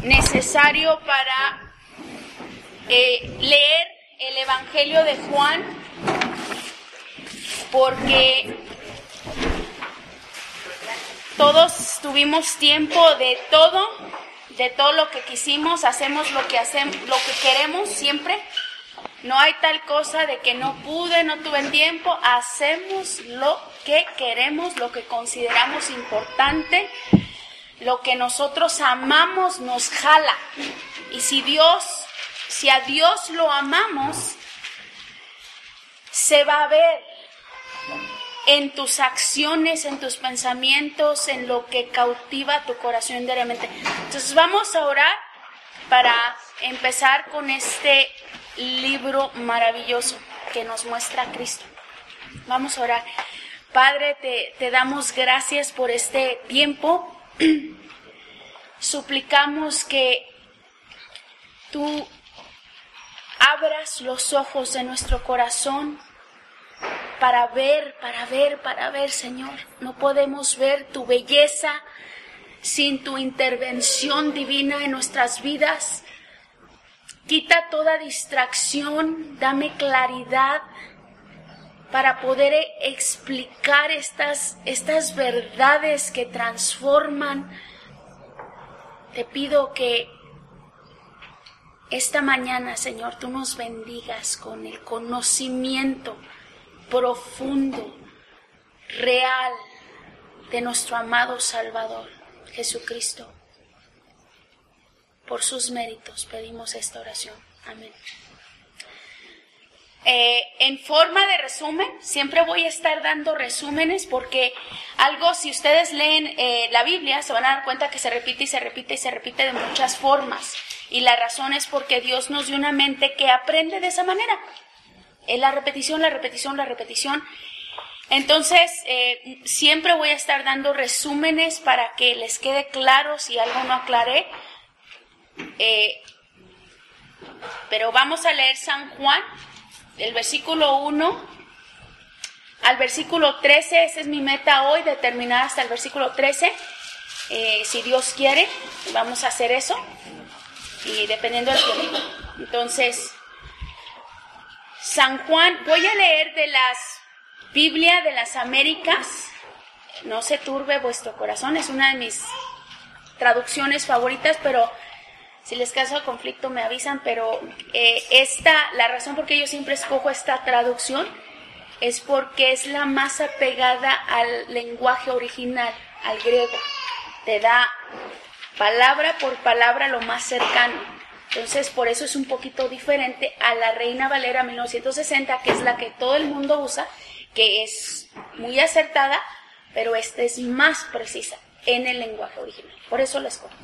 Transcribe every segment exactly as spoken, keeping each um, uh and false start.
necesario para eh, leer el Evangelio de Juan, porque todos tuvimos tiempo de todo, de todo lo que quisimos, hacemos lo que hacemos, lo que queremos siempre. No hay tal cosa de que no pude, no tuve tiempo. Hacemos lo que queremos, lo que consideramos importante, lo que nosotros amamos nos jala. Y si Dios, si a Dios lo amamos, se va a ver en tus acciones, en tus pensamientos, en lo que cautiva tu corazón diariamente. Entonces vamos a orar para empezar con este libro maravilloso que nos muestra a Cristo. Vamos a orar. Padre, te, te damos gracias por este tiempo. Suplicamos que tú abras los ojos de nuestro corazón para ver, para ver, para ver, Señor. No podemos ver tu belleza sin tu intervención divina en nuestras vidas. Quita toda distracción, dame claridad para poder explicar estas, estas verdades que transforman. Te pido que esta mañana, Señor, tú nos bendigas con el conocimiento profundo, real de nuestro amado Salvador, Jesucristo. Por sus méritos pedimos esta oración. Amén. Eh, en forma de resumen, siempre voy a estar dando resúmenes porque algo, si ustedes leen eh, la Biblia, se van a dar cuenta que se repite y se repite y se repite de muchas formas. Y la razón es porque Dios nos dio una mente que aprende de esa manera. Es la repetición, la repetición, la repetición. Entonces, eh, siempre voy a estar dando resúmenes para que les quede claro si algo no aclaré. Eh, pero vamos a leer San Juan, del versículo uno al versículo trece. Esa es mi meta hoy, de terminar hasta el versículo trece. Eh, si Dios quiere, vamos a hacer eso. Y dependiendo del tiempo. Entonces, San Juan, voy a leer de las Biblia de las Américas. No se turbe vuestro corazón, es una de mis traducciones favoritas, pero si les causa conflicto me avisan. Pero eh, esta, la razón por que yo siempre escojo esta traducción es porque es la más apegada al lenguaje original, al griego. Te da palabra por palabra lo más cercano. Entonces, por eso es un poquito diferente a la Reina Valera mil novecientos sesenta, que es la que todo el mundo usa, que es muy acertada, pero esta es más precisa en el lenguaje original. Por eso la escojo.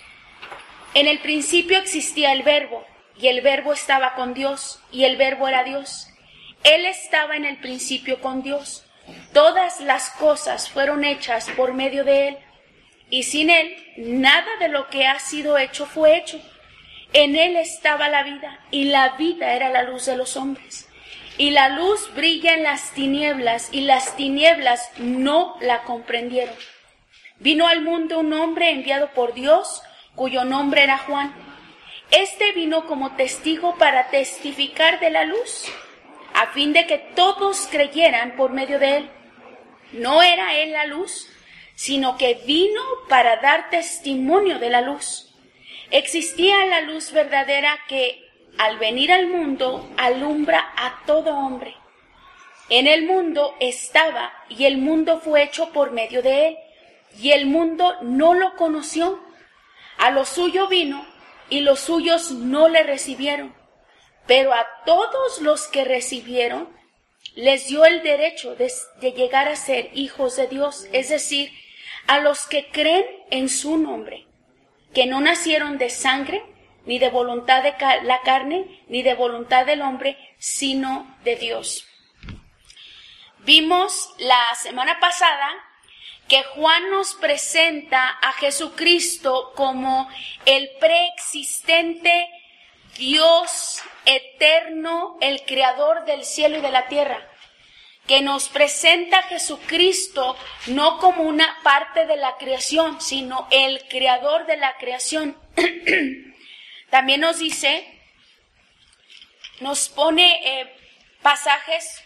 En el principio existía el Verbo, y el Verbo estaba con Dios, y el Verbo era Dios. Él estaba en el principio con Dios. Todas las cosas fueron hechas por medio de Él, y sin Él nada de lo que ha sido hecho fue hecho. En Él estaba la vida, y la vida era la luz de los hombres. Y la luz brilla en las tinieblas, y las tinieblas no la comprendieron. Vino al mundo un hombre enviado por Dios, cuyo nombre era Juan. Este vino como testigo para testificar de la luz, a fin de que todos creyeran por medio de él. No era él la luz, sino que vino para dar testimonio de la luz. Existía la luz verdadera que, al venir al mundo, alumbra a todo hombre. En el mundo estaba, y el mundo fue hecho por medio de él, y el mundo no lo conoció. A lo suyo vino, y los suyos no le recibieron. Pero a todos los que recibieron, les dio el derecho de, de llegar a ser hijos de Dios, es decir, a los que creen en su nombre, que no nacieron de sangre, ni de voluntad de ca- la carne, ni de voluntad del hombre, sino de Dios. Vimos la semana pasada que Juan nos presenta a Jesucristo como el preexistente Dios eterno, el creador del cielo y de la tierra, que nos presenta a Jesucristo no como una parte de la creación, sino el creador de la creación. también nos dice, nos pone eh, pasajes,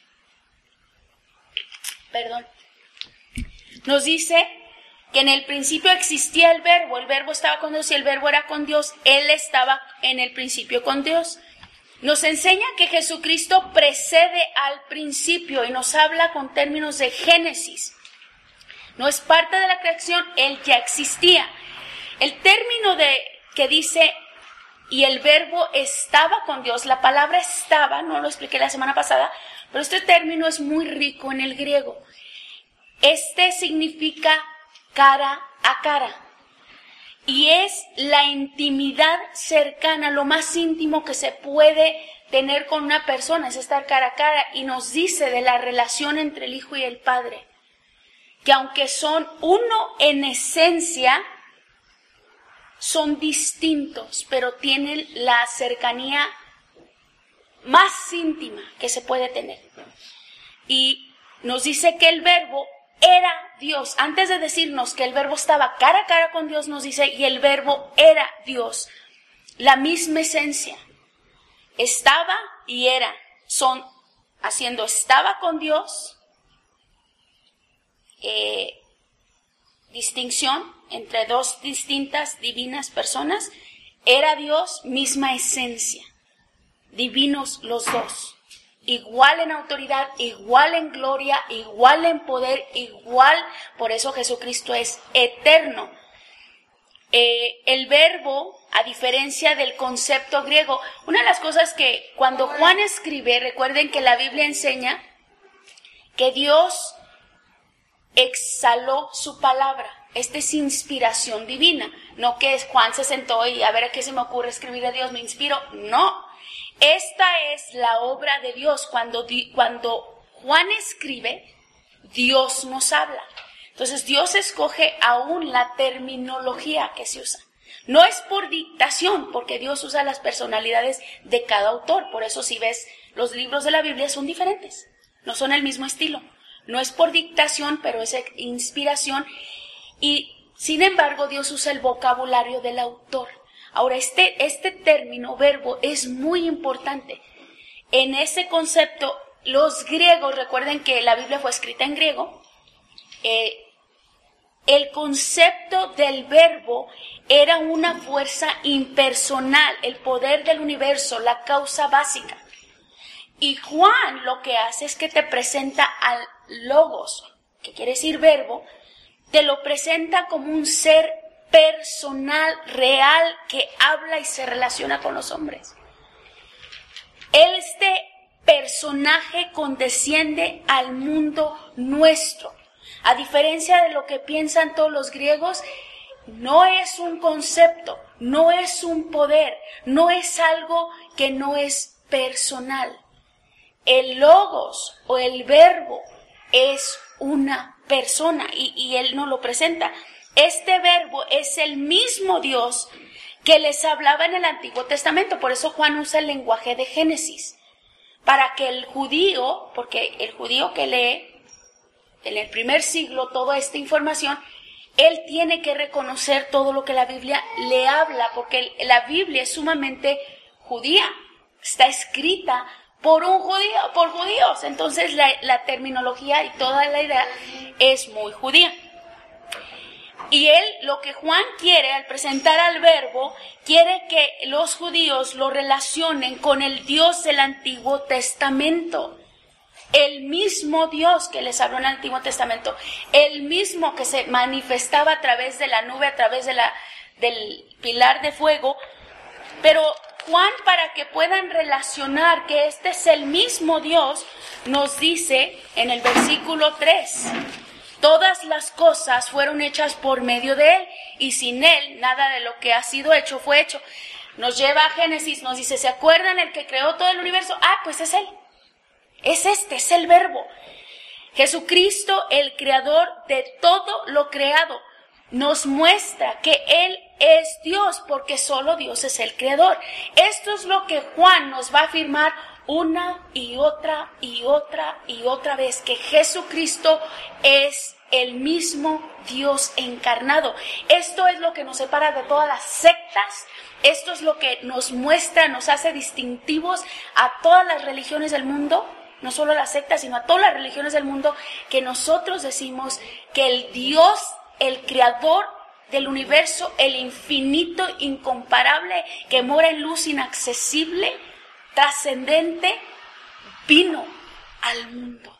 perdón, nos dice que en el principio existía el verbo, el verbo estaba con Dios y el verbo era con Dios, Él estaba en el principio con Dios. Nos enseña que Jesucristo precede al principio y nos habla con términos de Génesis. No es parte de la creación, Él ya existía. El término de que dice, y el verbo estaba con Dios, la palabra estaba, no lo expliqué la semana pasada, pero este término es muy rico en el griego. Este significa cara a cara. Y es la intimidad cercana, lo más íntimo que se puede tener con una persona, es estar cara a cara. Y nos dice de la relación entre el Hijo y el Padre, que aunque son uno en esencia, son distintos, pero tienen la cercanía más íntima que se puede tener. Y nos dice que el verbo era Dios. Antes de decirnos que el verbo estaba cara a cara con Dios, nos dice, y el verbo era Dios. La misma esencia. Estaba y era. Son haciendo estaba con Dios. Eh, distinción entre dos distintas divinas personas. Era Dios, misma esencia. Divinos los dos. Igual en autoridad, igual en gloria, igual en poder, igual, por eso Jesucristo es eterno. Eh, el verbo, a diferencia del concepto griego, una de las cosas que cuando Juan escribe, recuerden que la Biblia enseña que Dios exhaló su palabra. Esta es inspiración divina, no que Juan se sentó y a ver a qué se me ocurre escribir a Dios, me inspiro, no. Esta es la obra de Dios. Cuando, cuando Juan escribe, Dios nos habla. Entonces Dios escoge aún la terminología que se usa. No es por dictación, porque Dios usa las personalidades de cada autor. Por eso si ves, los libros de la Biblia son diferentes. No son el mismo estilo. No es por dictación, pero es inspiración. Y sin embargo, Dios usa el vocabulario del autor. Ahora, este, este término, verbo, es muy importante. En ese concepto, los griegos, recuerden que la Biblia fue escrita en griego, eh, el concepto del verbo era una fuerza impersonal, el poder del universo, la causa básica. Y Juan lo que hace es que te presenta al logos, que quiere decir verbo, te lo presenta como un ser personal, real, que habla y se relaciona con los hombres. Este personaje condesciende al mundo nuestro. A diferencia de lo que piensan todos los griegos, no es un concepto, no es un poder, no es algo que no es personal. El logos o el verbo es una persona y, y él nos lo presenta. Este verbo es el mismo Dios que les hablaba en el Antiguo Testamento. Por eso Juan usa el lenguaje de Génesis. Para que el judío, porque el judío que lee en el primer siglo toda esta información, él tiene que reconocer todo lo que la Biblia le habla, porque la Biblia es sumamente judía. Está escrita por un judío, por judíos. Entonces la, la terminología y toda la idea es muy judía. Y él, lo que Juan quiere al presentar al verbo, quiere que los judíos lo relacionen con el Dios del Antiguo Testamento. El mismo Dios que les habló en el Antiguo Testamento, el mismo que se manifestaba a través de la nube, a través de la, del pilar de fuego. Pero Juan, para que puedan relacionar que este es el mismo Dios, nos dice en el versículo tres... Todas las cosas fueron hechas por medio de Él, y sin Él nada de lo que ha sido hecho fue hecho. Nos lleva a Génesis, nos dice, ¿se acuerdan el que creó todo el universo? Ah, pues es Él. Es este, es el verbo. Jesucristo, el creador de todo lo creado, nos muestra que Él es Dios, porque solo Dios es el creador. Esto es lo que Juan nos va a afirmar una y otra y otra y otra vez, que Jesucristo es el mismo Dios encarnado. Esto es lo que nos separa de todas las sectas. Esto es lo que nos muestra, nos hace distintivos a todas las religiones del mundo, no solo a las sectas, sino a todas las religiones del mundo, que nosotros decimos que el Dios, el creador del universo, el infinito, incomparable, que mora en luz inaccesible, trascendente, vino al mundo.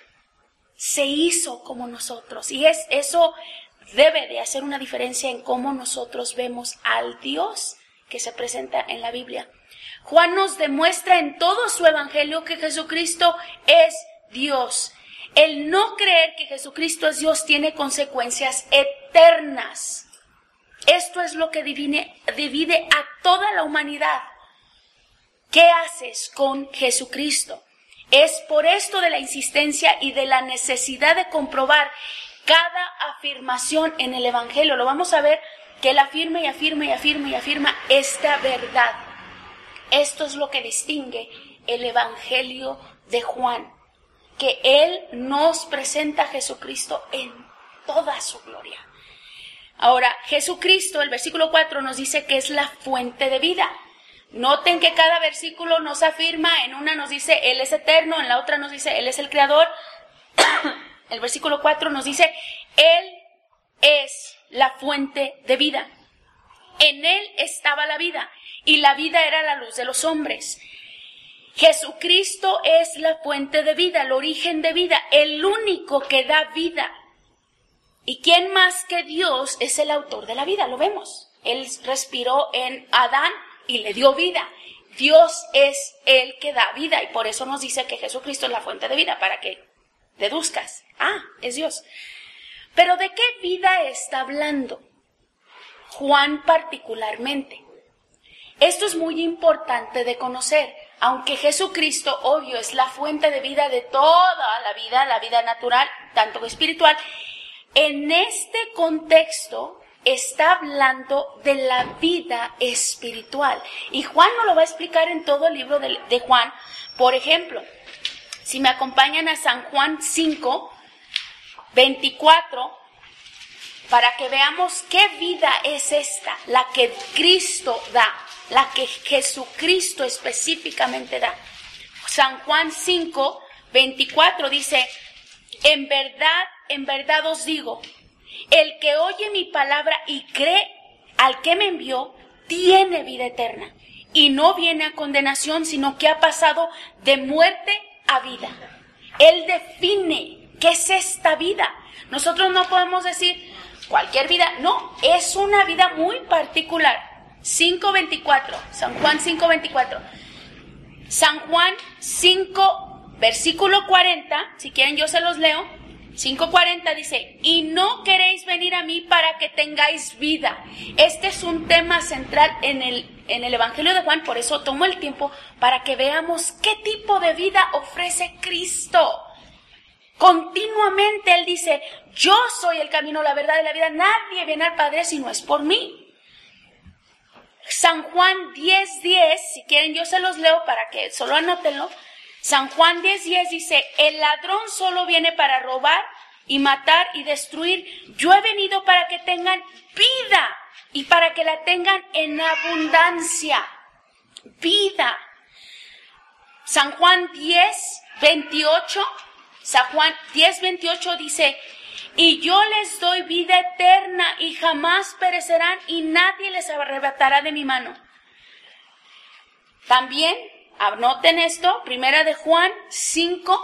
Se hizo como nosotros. Y es, eso debe de hacer una diferencia en cómo nosotros vemos al Dios que se presenta en la Biblia. Juan nos demuestra en todo su evangelio que Jesucristo es Dios. El no creer que Jesucristo es Dios tiene consecuencias eternas. Esto es lo que divide, divide a toda la humanidad. ¿Qué haces con Jesucristo? Es por esto de la insistencia y de la necesidad de comprobar cada afirmación en el evangelio. Lo vamos a ver que él afirma y afirma y afirma y afirma esta verdad. Esto es lo que distingue el evangelio de Juan, que él nos presenta a Jesucristo en toda su gloria. Ahora, Jesucristo, el versículo cuatro nos dice que es la fuente de vida. Noten que cada versículo nos afirma, en una nos dice Él es eterno, en la otra nos dice Él es el creador. El versículo cuatro nos dice Él es la fuente de vida. En Él estaba la vida y la vida era la luz de los hombres. Jesucristo es la fuente de vida, el origen de vida, el único que da vida. ¿Y quién más que Dios es el autor de la vida? Lo vemos. Él respiró en Adán y le dio vida. Dios es el que da vida y por eso nos dice que Jesucristo es la fuente de vida, para que deduzcas. Ah, es Dios. Pero ¿de qué vida está hablando Juan particularmente? Esto es muy importante de conocer. Aunque Jesucristo, obvio, es la fuente de vida de toda la vida, la vida natural, tanto que espiritual, en este contexto está hablando de la vida espiritual. Y Juan nos lo va a explicar en todo el libro de, de Juan. Por ejemplo, si me acompañan a San Juan cinco, veinticuatro, para que veamos qué vida es esta, la que Cristo da, la que Jesucristo específicamente da. San Juan cinco, veinticuatro dice, en verdad, en verdad os digo, el que oye mi palabra y cree al que me envió, tiene vida eterna. Y no viene a condenación, sino que ha pasado de muerte a vida. Él define qué es esta vida. Nosotros no podemos decir cualquier vida. No, es una vida muy particular. cinco veinticuatro, San Juan cinco veinticuatro. San Juan cinco, versículo cuarenta, si quieren yo se los leo. cinco cuarenta dice, y no queréis venir a mí para que tengáis vida. Este es un tema central en el, en el Evangelio de Juan, por eso tomo el tiempo para que veamos qué tipo de vida ofrece Cristo. Continuamente Él dice, yo soy el camino, la verdad y la vida, nadie viene al Padre si no es por mí. San Juan diez diez, si quieren yo se los leo para que solo anótenlo. San Juan diez diez dice, el ladrón solo viene para robar y matar y destruir. Yo he venido para que tengan vida y para que la tengan en abundancia. Vida. San Juan diez veintiocho, San Juan diez veintiocho dice, y yo les doy vida eterna y jamás perecerán y nadie les arrebatará de mi mano. También, anoten esto, primera de Juan cinco,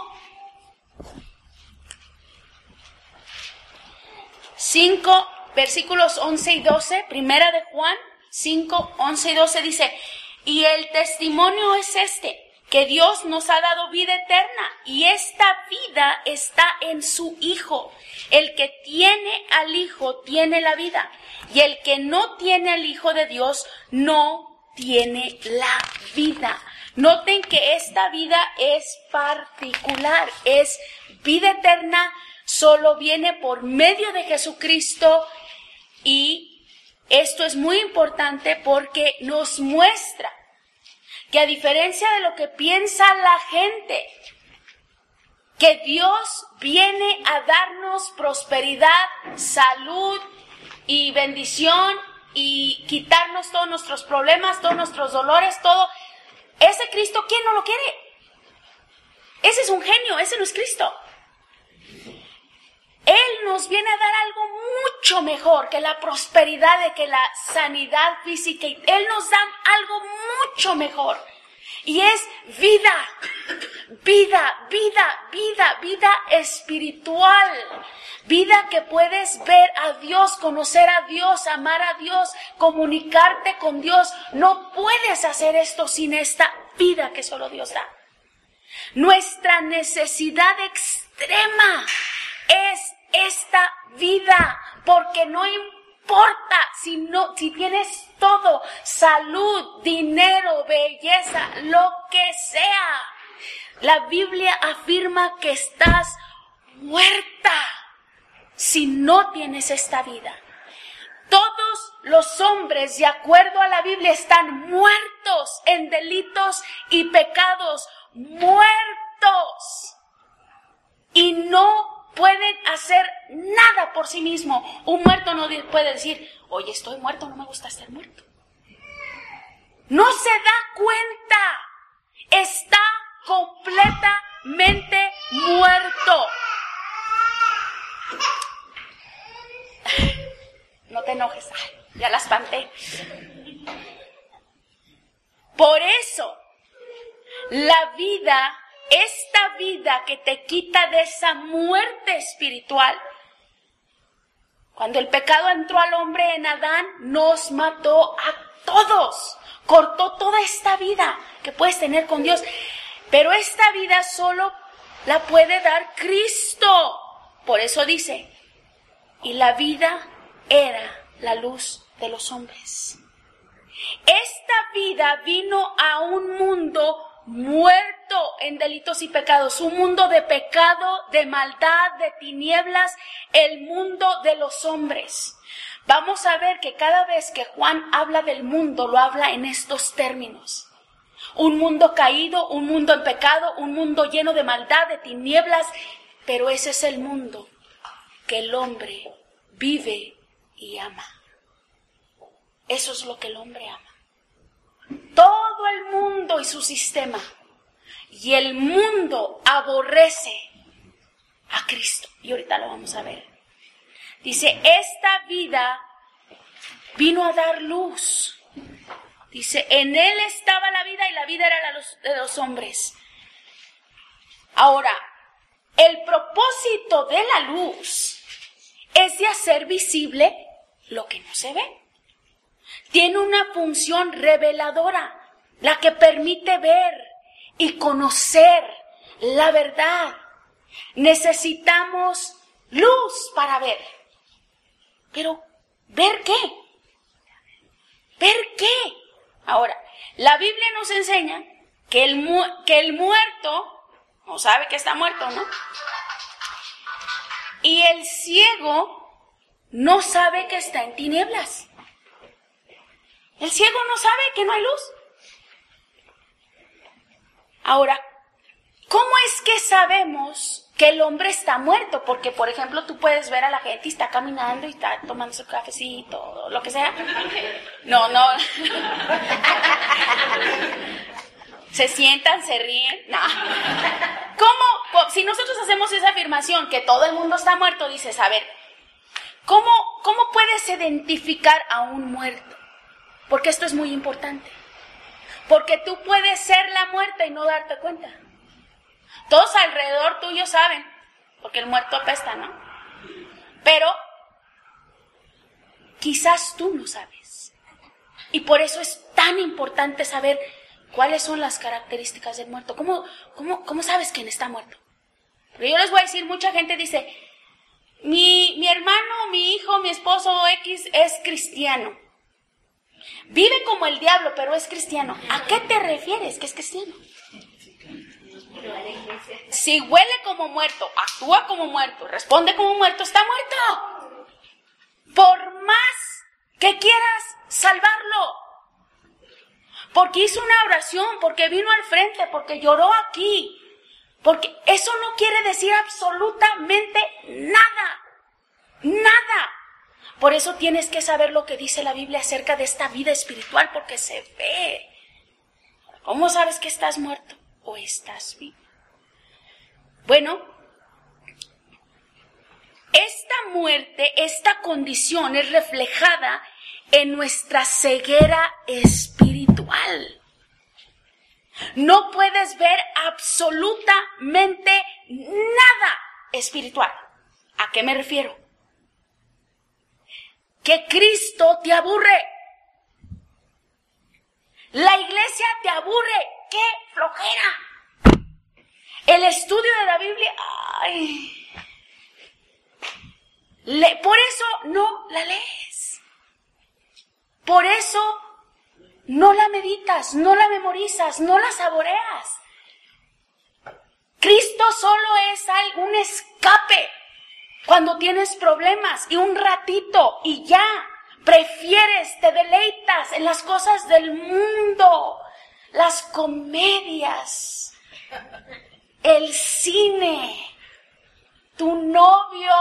cinco, versículos once y doce, primera de Juan cinco, once y doce dice, y el testimonio es este, que Dios nos ha dado vida eterna y esta vida está en su Hijo. El que tiene al Hijo tiene la vida y el que no tiene al Hijo de Dios no tiene la vida. Noten que esta vida es particular, es vida eterna, solo viene por medio de Jesucristo y esto es muy importante porque nos muestra que a diferencia de lo que piensa la gente, que Dios viene a darnos prosperidad, salud y bendición y quitarnos todos nuestros problemas, todos nuestros dolores, todo. Ese Cristo, ¿quién no lo quiere? Ese es un genio, ese no es Cristo. Él nos viene a dar algo mucho mejor que la prosperidad, de que la sanidad física. Él nos da algo mucho mejor. Y es vida, vida, vida, vida, vida espiritual. Vida que puedes ver a Dios, conocer a Dios, amar a Dios, comunicarte con Dios. No puedes hacer esto sin esta vida que solo Dios da. Nuestra necesidad extrema es esta vida, porque no importa si no, si tienes todo, salud, dinero, belleza, lo que sea. La Biblia afirma que estás muerta si no tienes esta vida. Todos los hombres, de acuerdo a la Biblia, están muertos en delitos y pecados, muertos. Y no pueden hacer nada por sí mismo. Un muerto no puede decir, oye, estoy muerto, no me gusta estar muerto. No se da cuenta. Está completamente muerto. No te enojes, ay, ya la espanté. Por eso, la vida, esta vida que te quita de esa muerte espiritual, cuando el pecado entró al hombre en Adán, nos mató a todos, cortó toda esta vida que puedes tener con Dios. Pero esta vida solo la puede dar Cristo. Por eso dice, y la vida era la luz de los hombres. Esta vida vino a un mundo muerto en delitos y pecados, un mundo de pecado, de maldad, de tinieblas, el mundo de los hombres. Vamos a ver que cada vez que Juan habla del mundo, lo habla en estos términos. Un mundo caído, un mundo en pecado, un mundo lleno de maldad, de tinieblas, pero ese es el mundo que el hombre vive y ama. Eso es lo que el hombre ama. Todo el mundo y su sistema. Y el mundo aborrece a Cristo. Y ahorita lo vamos a ver. Dice, esta vida vino a dar luz. Dice, en él estaba la vida y la vida era la luz de los hombres. Ahora, el propósito de la luz es de hacer visible lo que no se ve. Tiene una función reveladora, la que permite ver y conocer la verdad. Necesitamos luz para ver. Pero, ¿ver qué? ¿Ver qué? Ahora, la Biblia nos enseña que el, mu- que el muerto no sabe que está muerto, ¿no? Y el ciego no sabe que está en tinieblas. El ciego no sabe que no hay luz. Ahora, ¿cómo es que sabemos que el hombre está muerto? Porque, por ejemplo, tú puedes ver a la gente y está caminando y está tomando su cafecito, lo que sea. No, no. Se sientan, se ríen. No. ¿Cómo? Si nosotros hacemos esa afirmación que todo el mundo está muerto, dices, a ver, ¿cómo, cómo puedes identificar a un muerto? Porque esto es muy importante. Porque tú puedes ser la muerta y no darte cuenta. Todos alrededor tuyo saben, porque el muerto apesta, ¿no? Pero quizás tú no sabes. Y por eso es tan importante saber cuáles son las características del muerto. ¿Cómo, cómo, cómo sabes quién está muerto? Pero yo les voy a decir, mucha gente dice, mi, mi hermano, mi hijo, mi esposo X es cristiano. Vive como el diablo, pero es cristiano. ¿A qué te refieres que es cristiano? Si huele como muerto, actúa como muerto, responde como muerto, está muerto. Por más que quieras salvarlo. Porque hizo una oración, porque vino al frente, porque lloró aquí. Porque eso no quiere decir absolutamente nada. Nada. Por eso tienes que saber lo que dice la Biblia acerca de esta vida espiritual, porque se ve. ¿Cómo sabes que estás muerto o estás vivo? Bueno, esta muerte, esta condición es reflejada en nuestra ceguera espiritual. No puedes ver absolutamente nada espiritual. ¿A qué me refiero? Que Cristo te aburre. La iglesia te aburre. ¡Qué flojera! El estudio de la Biblia, ay, le, por eso no la lees. Por eso no la meditas, no la memorizas, no la saboreas. Cristo solo es un escape cuando tienes problemas y un ratito y ya. Prefieres, te deleitas en las cosas del mundo, las comedias, el cine, tu novio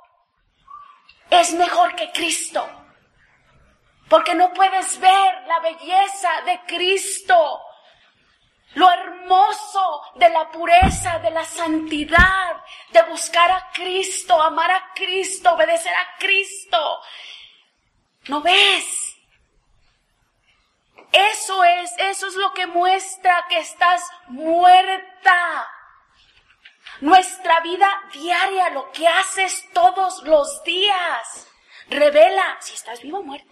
es mejor que Cristo. Porque no puedes ver la belleza de Cristo, lo hermoso de la pureza, de la santidad, de buscar a Cristo, amar a Cristo, obedecer a Cristo. ¿No ves? Eso es, eso es lo que muestra que estás muerta. Nuestra vida diaria, lo que haces todos los días, revela si estás viva o muerta.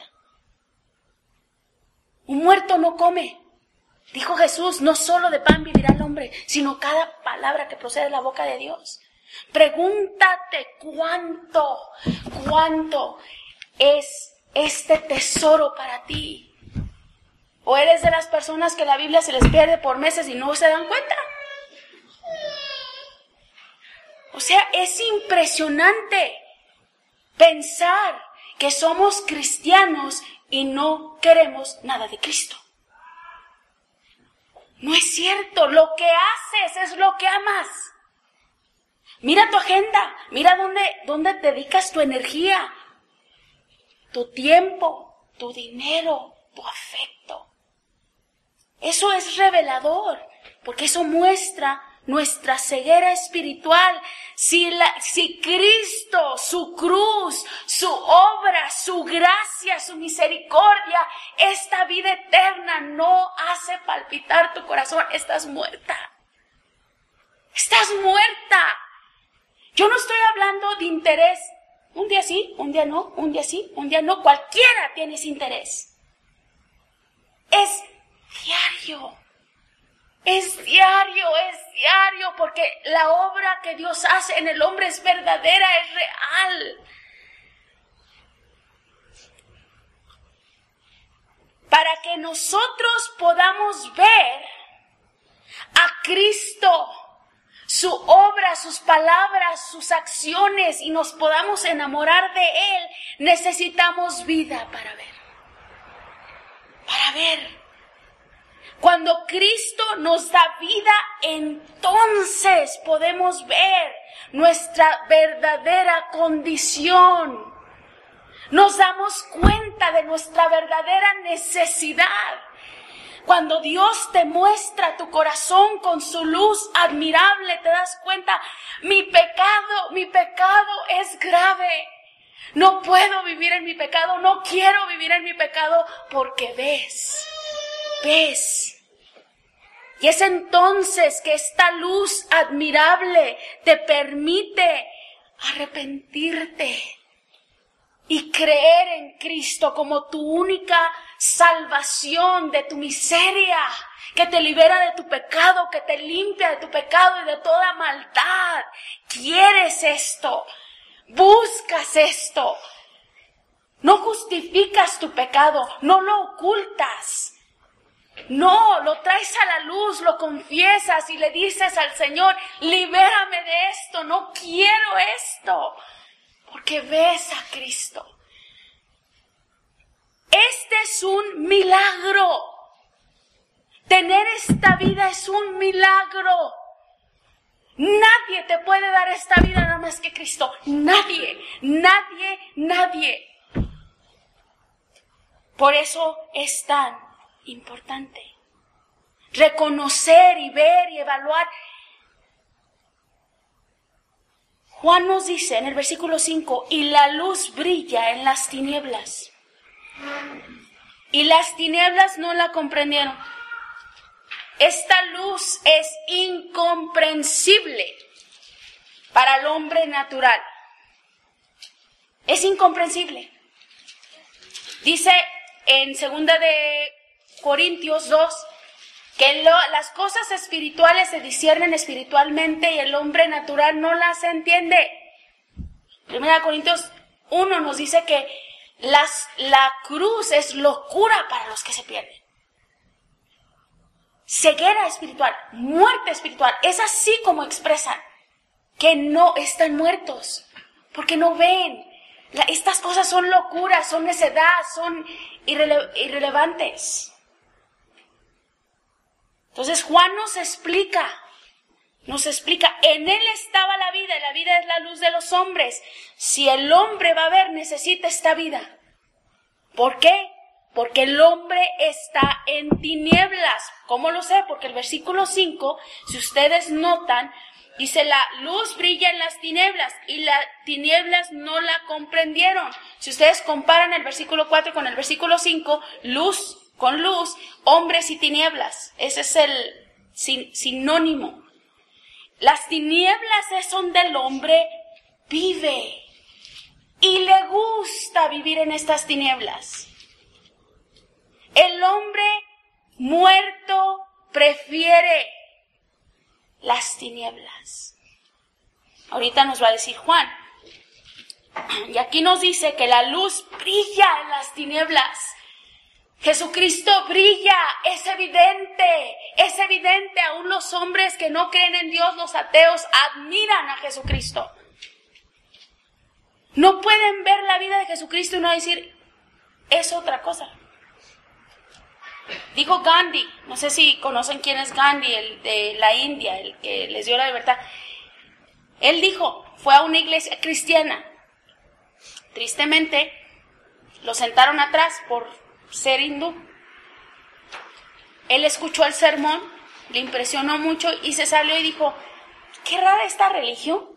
Un muerto no come. Dijo Jesús, no solo de pan vivirá el hombre, sino cada palabra que procede de la boca de Dios. Pregúntate cuánto, cuánto es este tesoro para ti. ¿O eres de las personas que la Biblia se les pierde por meses y no se dan cuenta? O sea, es impresionante pensar que somos cristianos y no queremos nada de Cristo. No es cierto, lo que haces es lo que amas. Mira tu agenda, mira dónde, dónde dedicas tu energía, tu tiempo, tu dinero, tu afecto. Eso es revelador, porque eso muestra nuestra ceguera espiritual. Si, la, si Cristo, su cruz, su obra, su gracia, su misericordia, esta vida eterna no hace palpitar tu corazón, estás muerta. Estás muerta. Yo no estoy hablando de interés. Un día sí, un día no, un día sí, un día no. Cualquiera tiene ese interés. Es diario. Es diario, es diario, porque la obra que Dios hace en el hombre es verdadera, es real. Para que nosotros podamos ver a Cristo, su obra, sus palabras, sus acciones, y nos podamos enamorar de Él, necesitamos vida para ver. Para ver. Cuando Cristo nos da vida, entonces podemos ver nuestra verdadera condición. Nos damos cuenta de nuestra verdadera necesidad. Cuando Dios te muestra tu corazón con su luz admirable, te das cuenta, mi pecado, mi pecado es grave. No puedo vivir en mi pecado, no quiero vivir en mi pecado, porque ves, ves. Y es entonces que esta luz admirable te permite arrepentirte y creer en Cristo como tu única salvación de tu miseria, que te libera de tu pecado, que te limpia de tu pecado y de toda maldad. ¿Quieres esto? ¿Buscas esto? No justificas tu pecado, no lo ocultas. No, lo traes a la luz, lo confiesas y le dices al Señor, libérame de esto, no quiero esto, porque ves a Cristo. Este es un milagro. Tener esta vida es un milagro. Nadie te puede dar esta vida nada más que Cristo. Nadie, nadie, nadie. Por eso es tan importante reconocer y ver y evaluar. Juan nos dice en el versículo cinco, y la luz brilla en las tinieblas, y las tinieblas no la comprendieron. Esta luz es incomprensible para el hombre natural. Es incomprensible. Dice en segunda de Corintios dos, que lo, las cosas espirituales se disciernen espiritualmente y el hombre natural no las entiende. Primera de Corintios uno nos dice que las, la cruz es locura para los que se pierden. Ceguera espiritual, muerte espiritual, es así como expresan que no están muertos, porque no ven. La, estas cosas son locuras, son necedad, son irrele, irrelevantes. Entonces Juan nos explica, nos explica, en él estaba la vida y la vida es la luz de los hombres. Si el hombre va a ver, necesita esta vida. ¿Por qué? Porque el hombre está en tinieblas. ¿Cómo lo sé? Porque el versículo cinco, si ustedes notan, dice la luz brilla en las tinieblas y las tinieblas no la comprendieron. Si ustedes comparan el versículo cuatro con el versículo cinco, luz con luz, hombres y tinieblas. Ese es el sin, sinónimo. Las tinieblas es donde el hombre vive y le gusta vivir en estas tinieblas. El hombre muerto prefiere las tinieblas. Ahorita nos va a decir Juan. Y aquí nos dice que la luz brilla en las tinieblas. Jesucristo brilla, es evidente, es evidente. Aún los hombres que no creen en Dios, los ateos, admiran a Jesucristo. No pueden ver la vida de Jesucristo y no decir, es otra cosa. Dijo Gandhi, no sé si conocen quién es Gandhi, el de la India, el que les dio la libertad. Él dijo, fue a una iglesia cristiana. Tristemente, lo sentaron atrás por ser hindú. Él escuchó el sermón, le impresionó mucho y se salió y dijo, qué rara esta religión.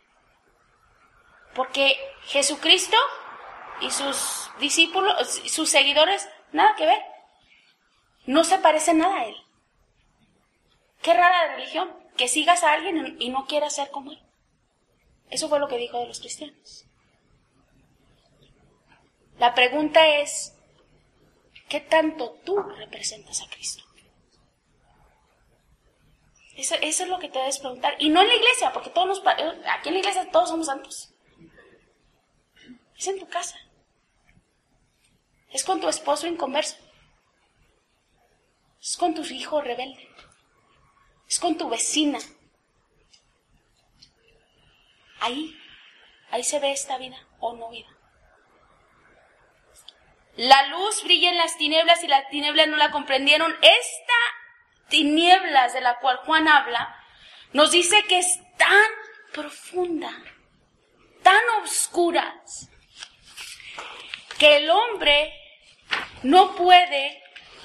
Porque Jesucristo y sus discípulos, sus seguidores, nada que ver. No se parece nada a él. Qué rara religión, que sigas a alguien y no quieras ser como él. Eso fue lo que dijo de los cristianos. La pregunta es, ¿qué tanto tú representas a Cristo? Eso, eso es lo que te debes preguntar. Y no en la iglesia, porque todos nos, aquí en la iglesia todos somos santos. Es en tu casa. Es con tu esposo inconverso. Es con tu hijo rebelde. Es con tu vecina. Ahí, ahí se ve esta vida o no vida. La luz brilla en las tinieblas y las tinieblas no la comprendieron. Esta tinieblas de la cual Juan habla, nos dice que es tan profunda, tan oscura, que el hombre no puede...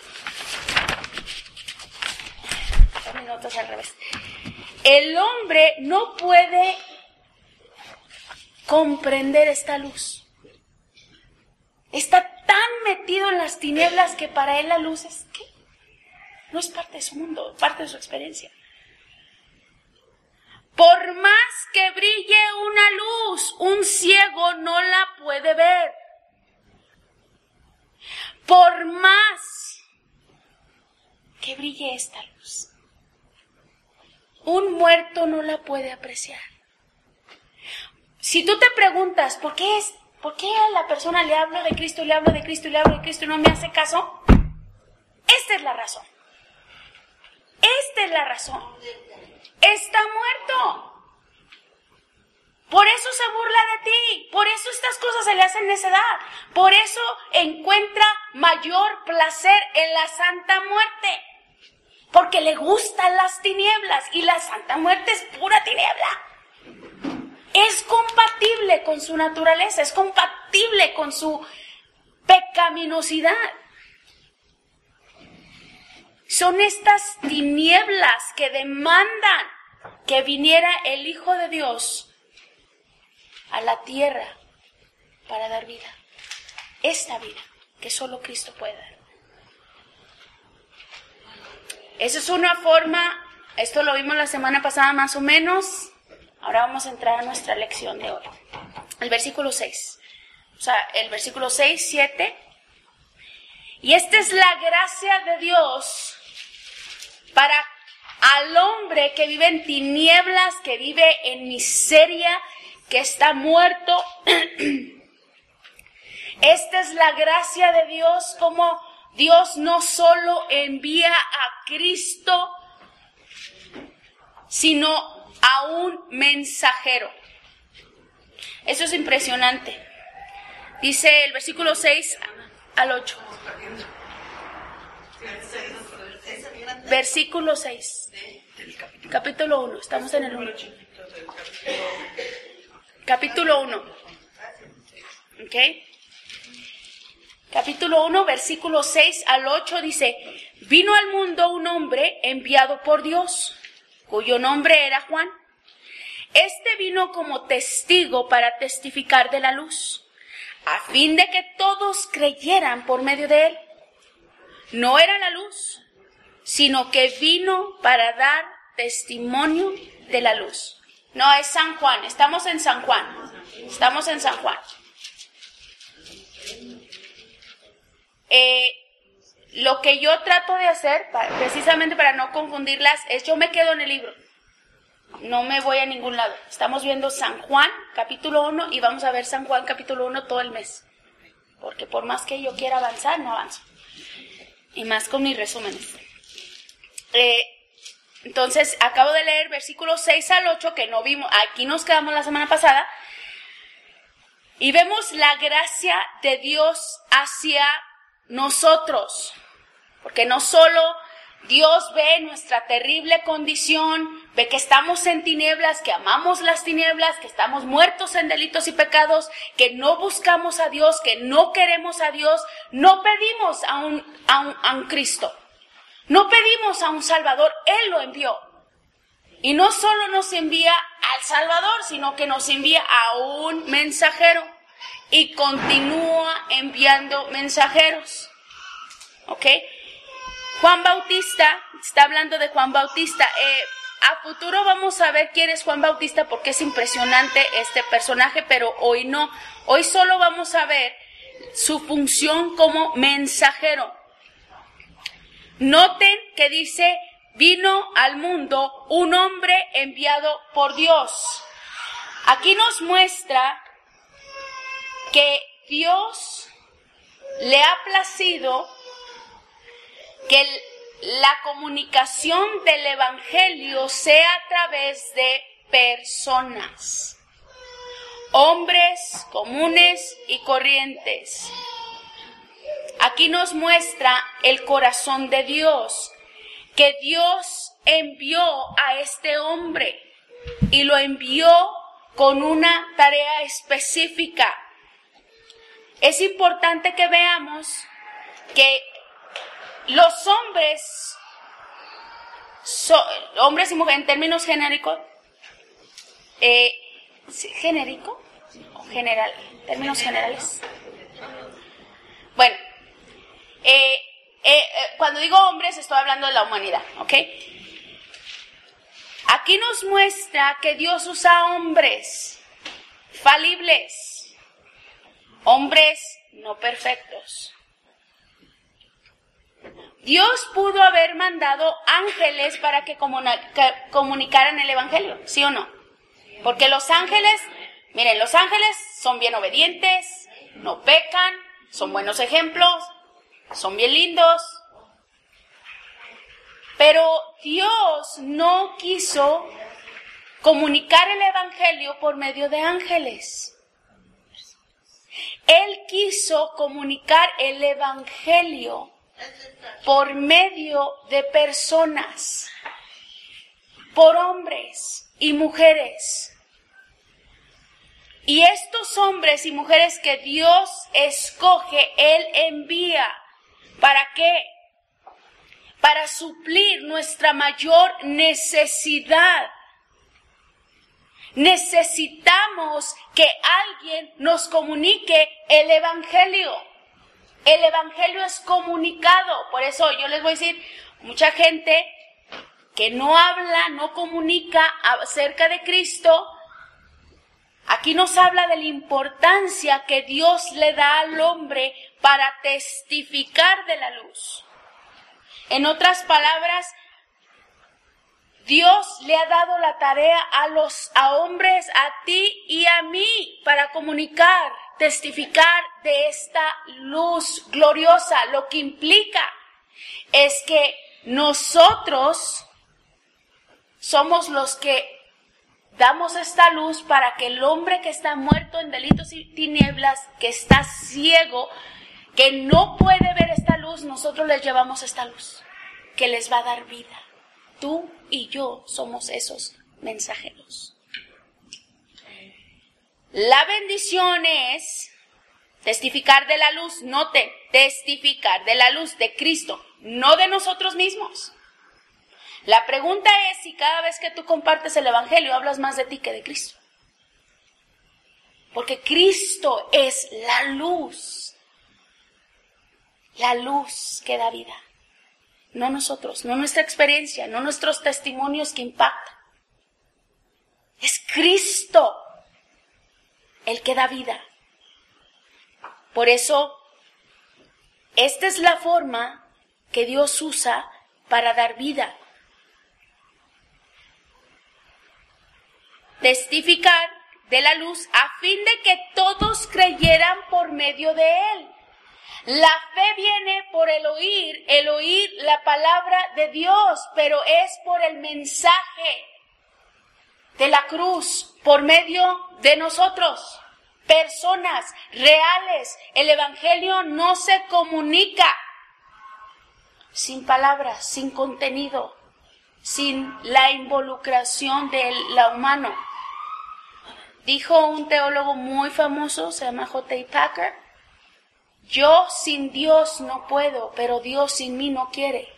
Notas al revés. El hombre no puede comprender esta luz. Está tan metido en las tinieblas que para él la luz es ¿qué? No es parte de su mundo, parte de su experiencia. Por más que brille una luz, un ciego no la puede ver. Por más que brille esta luz, un muerto no la puede apreciar. Si tú te preguntas, ¿por qué es, por qué a la persona le hablo de Cristo, le hablo de Cristo, le hablo de Cristo y no me hace caso? Esta es la razón. Esta es la razón. Está muerto. Por eso se burla de ti. Por eso estas cosas se le hacen necedad. Por eso encuentra mayor placer en la santa muerte. porque le gustan las tinieblas y la Santa Muerte es pura tiniebla. Es compatible con su naturaleza, es compatible con su pecaminosidad. Son estas tinieblas que demandan que viniera el Hijo de Dios a la tierra para dar vida. Esta vida que solo Cristo puede dar. Esa es una forma, esto lo vimos la semana pasada más o menos. Ahora vamos a entrar a nuestra lección de hoy. El versículo seis. O sea, el versículo seis, siete. Y esta es la gracia de Dios para al hombre que vive en tinieblas, que vive en miseria, que está muerto. Esta es la gracia de Dios, como Dios no solo envía a Cristo, sino a un mensajero. Eso es impresionante. Dice el versículo seis al ocho. Versículo seis. Capítulo uno. Estamos en el uno. Capítulo uno. ¿Ok? Capítulo uno, versículo seis al ocho dice: vino al mundo un hombre enviado por Dios, cuyo nombre era Juan. Este vino como testigo para testificar de la luz, a fin de que todos creyeran por medio de él. No era la luz, sino que vino para dar testimonio de la luz. No, es San Juan, estamos en San Juan, estamos en San Juan. Eh, lo que yo trato de hacer, para, precisamente para no confundirlas, es yo me quedo en el libro. No me voy a ningún lado. Estamos viendo San Juan, capítulo uno, y vamos a ver San Juan, capítulo uno, todo el mes. Porque por más que yo quiera avanzar, no avanzo. Y más con mis resúmenes. Eh, entonces, acabo de leer versículos seis al ocho, que no vimos, aquí nos quedamos la semana pasada, y vemos la gracia de Dios hacia nosotros. Porque no solo Dios ve nuestra terrible condición, ve que estamos en tinieblas, que amamos las tinieblas, que estamos muertos en delitos y pecados, que no buscamos a Dios, que no queremos a Dios, no pedimos a un, a un, a un Cristo, no pedimos a un Salvador, Él lo envió. Y no solo nos envía al Salvador, sino que nos envía a un mensajero y continúa enviando mensajeros. ¿Ok? Juan Bautista, está hablando de Juan Bautista. Eh, a futuro vamos a ver quién es Juan Bautista porque es impresionante este personaje, pero hoy no. Hoy solo vamos a ver su función como mensajero. Noten que dice: vino al mundo un hombre enviado por Dios. Aquí nos muestra que Dios le ha placido que el, la comunicación del Evangelio sea a través de personas, hombres comunes y corrientes. Aquí nos muestra el corazón de Dios, que Dios envió a este hombre y lo envió con una tarea específica. Es importante que veamos que los hombres, so, hombres y mujeres en términos genéricos, eh, ¿genérico o general? Términos generales. Bueno, eh, eh, eh, cuando digo hombres estoy hablando de la humanidad, ¿ok? Aquí nos muestra que Dios usa hombres falibles, hombres no perfectos. Dios pudo haber mandado ángeles para que comunicaran el Evangelio, ¿sí o no? Porque los ángeles, miren, los ángeles son bien obedientes, no pecan, son buenos ejemplos, son bien lindos. Pero Dios no quiso comunicar el Evangelio por medio de ángeles. Él quiso comunicar el Evangelio por medio de personas, por hombres y mujeres. Y estos hombres y mujeres que Dios escoge, Él envía. ¿Para qué? Para suplir nuestra mayor necesidad. Necesitamos que alguien nos comunique el Evangelio. El Evangelio es comunicado. Por eso yo les voy a decir, mucha gente que no habla, no comunica acerca de Cristo, aquí nos habla de la importancia que Dios le da al hombre para testificar de la luz. En otras palabras, Dios le ha dado la tarea a los a hombres, a ti y a mí, para comunicar, testificar de esta luz gloriosa. Lo que implica es que nosotros somos los que damos esta luz para que el hombre que está muerto en delitos y tinieblas, que está ciego, que no puede ver esta luz, nosotros les llevamos esta luz, que les va a dar vida. Tú y yo somos esos mensajeros. La bendición es testificar de la luz, noten, testificar de la luz de Cristo, no de nosotros mismos. La pregunta es si cada vez que tú compartes el Evangelio hablas más de ti que de Cristo. Porque Cristo es la luz. La luz que da vida. No nosotros, no nuestra experiencia, no nuestros testimonios que impactan. Es Cristo el que da vida. Por eso, esta es la forma que Dios usa para dar vida. Testificar de la luz a fin de que todos creyeran por medio de Él. La fe viene por el oír, el oír la palabra de Dios, pero es por el mensaje de la cruz, por medio de nosotros, personas reales. El Evangelio no se comunica sin palabras, sin contenido, sin la involucración de lo humano. Dijo un teólogo muy famoso, se llama J I Packer, yo sin Dios no puedo, pero Dios sin mí no quiere.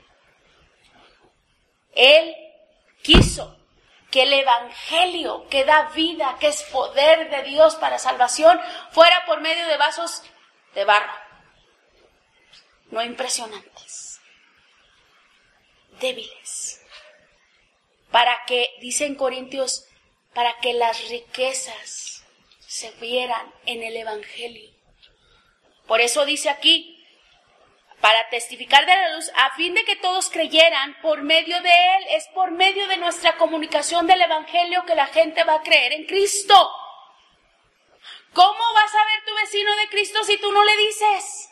Él quiso que el Evangelio que da vida, que es poder de Dios para salvación, fuera por medio de vasos de barro, no impresionantes, débiles, para que, dicen Corintios, para que las riquezas se vieran en el Evangelio. Por eso dice aquí, para testificar de la luz, a fin de que todos creyeran por medio de Él. Es por medio de nuestra comunicación del Evangelio que la gente va a creer en Cristo. ¿Cómo vas a ver tu vecino de Cristo si tú no le dices?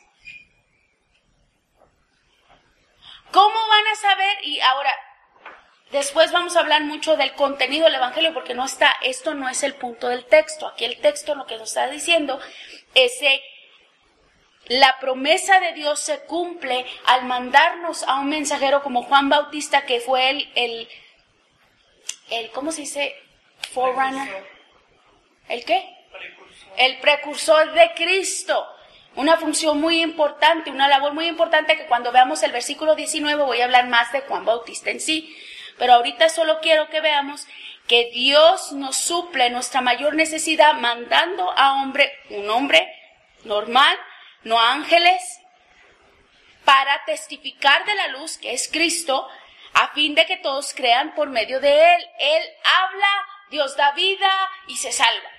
¿Cómo van a saber? Y ahora, después vamos a hablar mucho del contenido del Evangelio, porque no está, esto no es el punto del texto. Aquí el texto lo que nos está diciendo es que la promesa de Dios se cumple al mandarnos a un mensajero como Juan Bautista, que fue el, el, el ¿cómo se dice? Forerunner. ¿El qué? Precursor. El precursor de Cristo. Una función muy importante, una labor muy importante, que cuando veamos el versículo diecinueve voy a hablar más de Juan Bautista en sí. Pero ahorita solo quiero que veamos que Dios nos suple nuestra mayor necesidad mandando a hombre, un hombre normal, no ángeles, para testificar de la luz que es Cristo, a fin de que todos crean por medio de Él. Él habla, Dios da vida y se salva.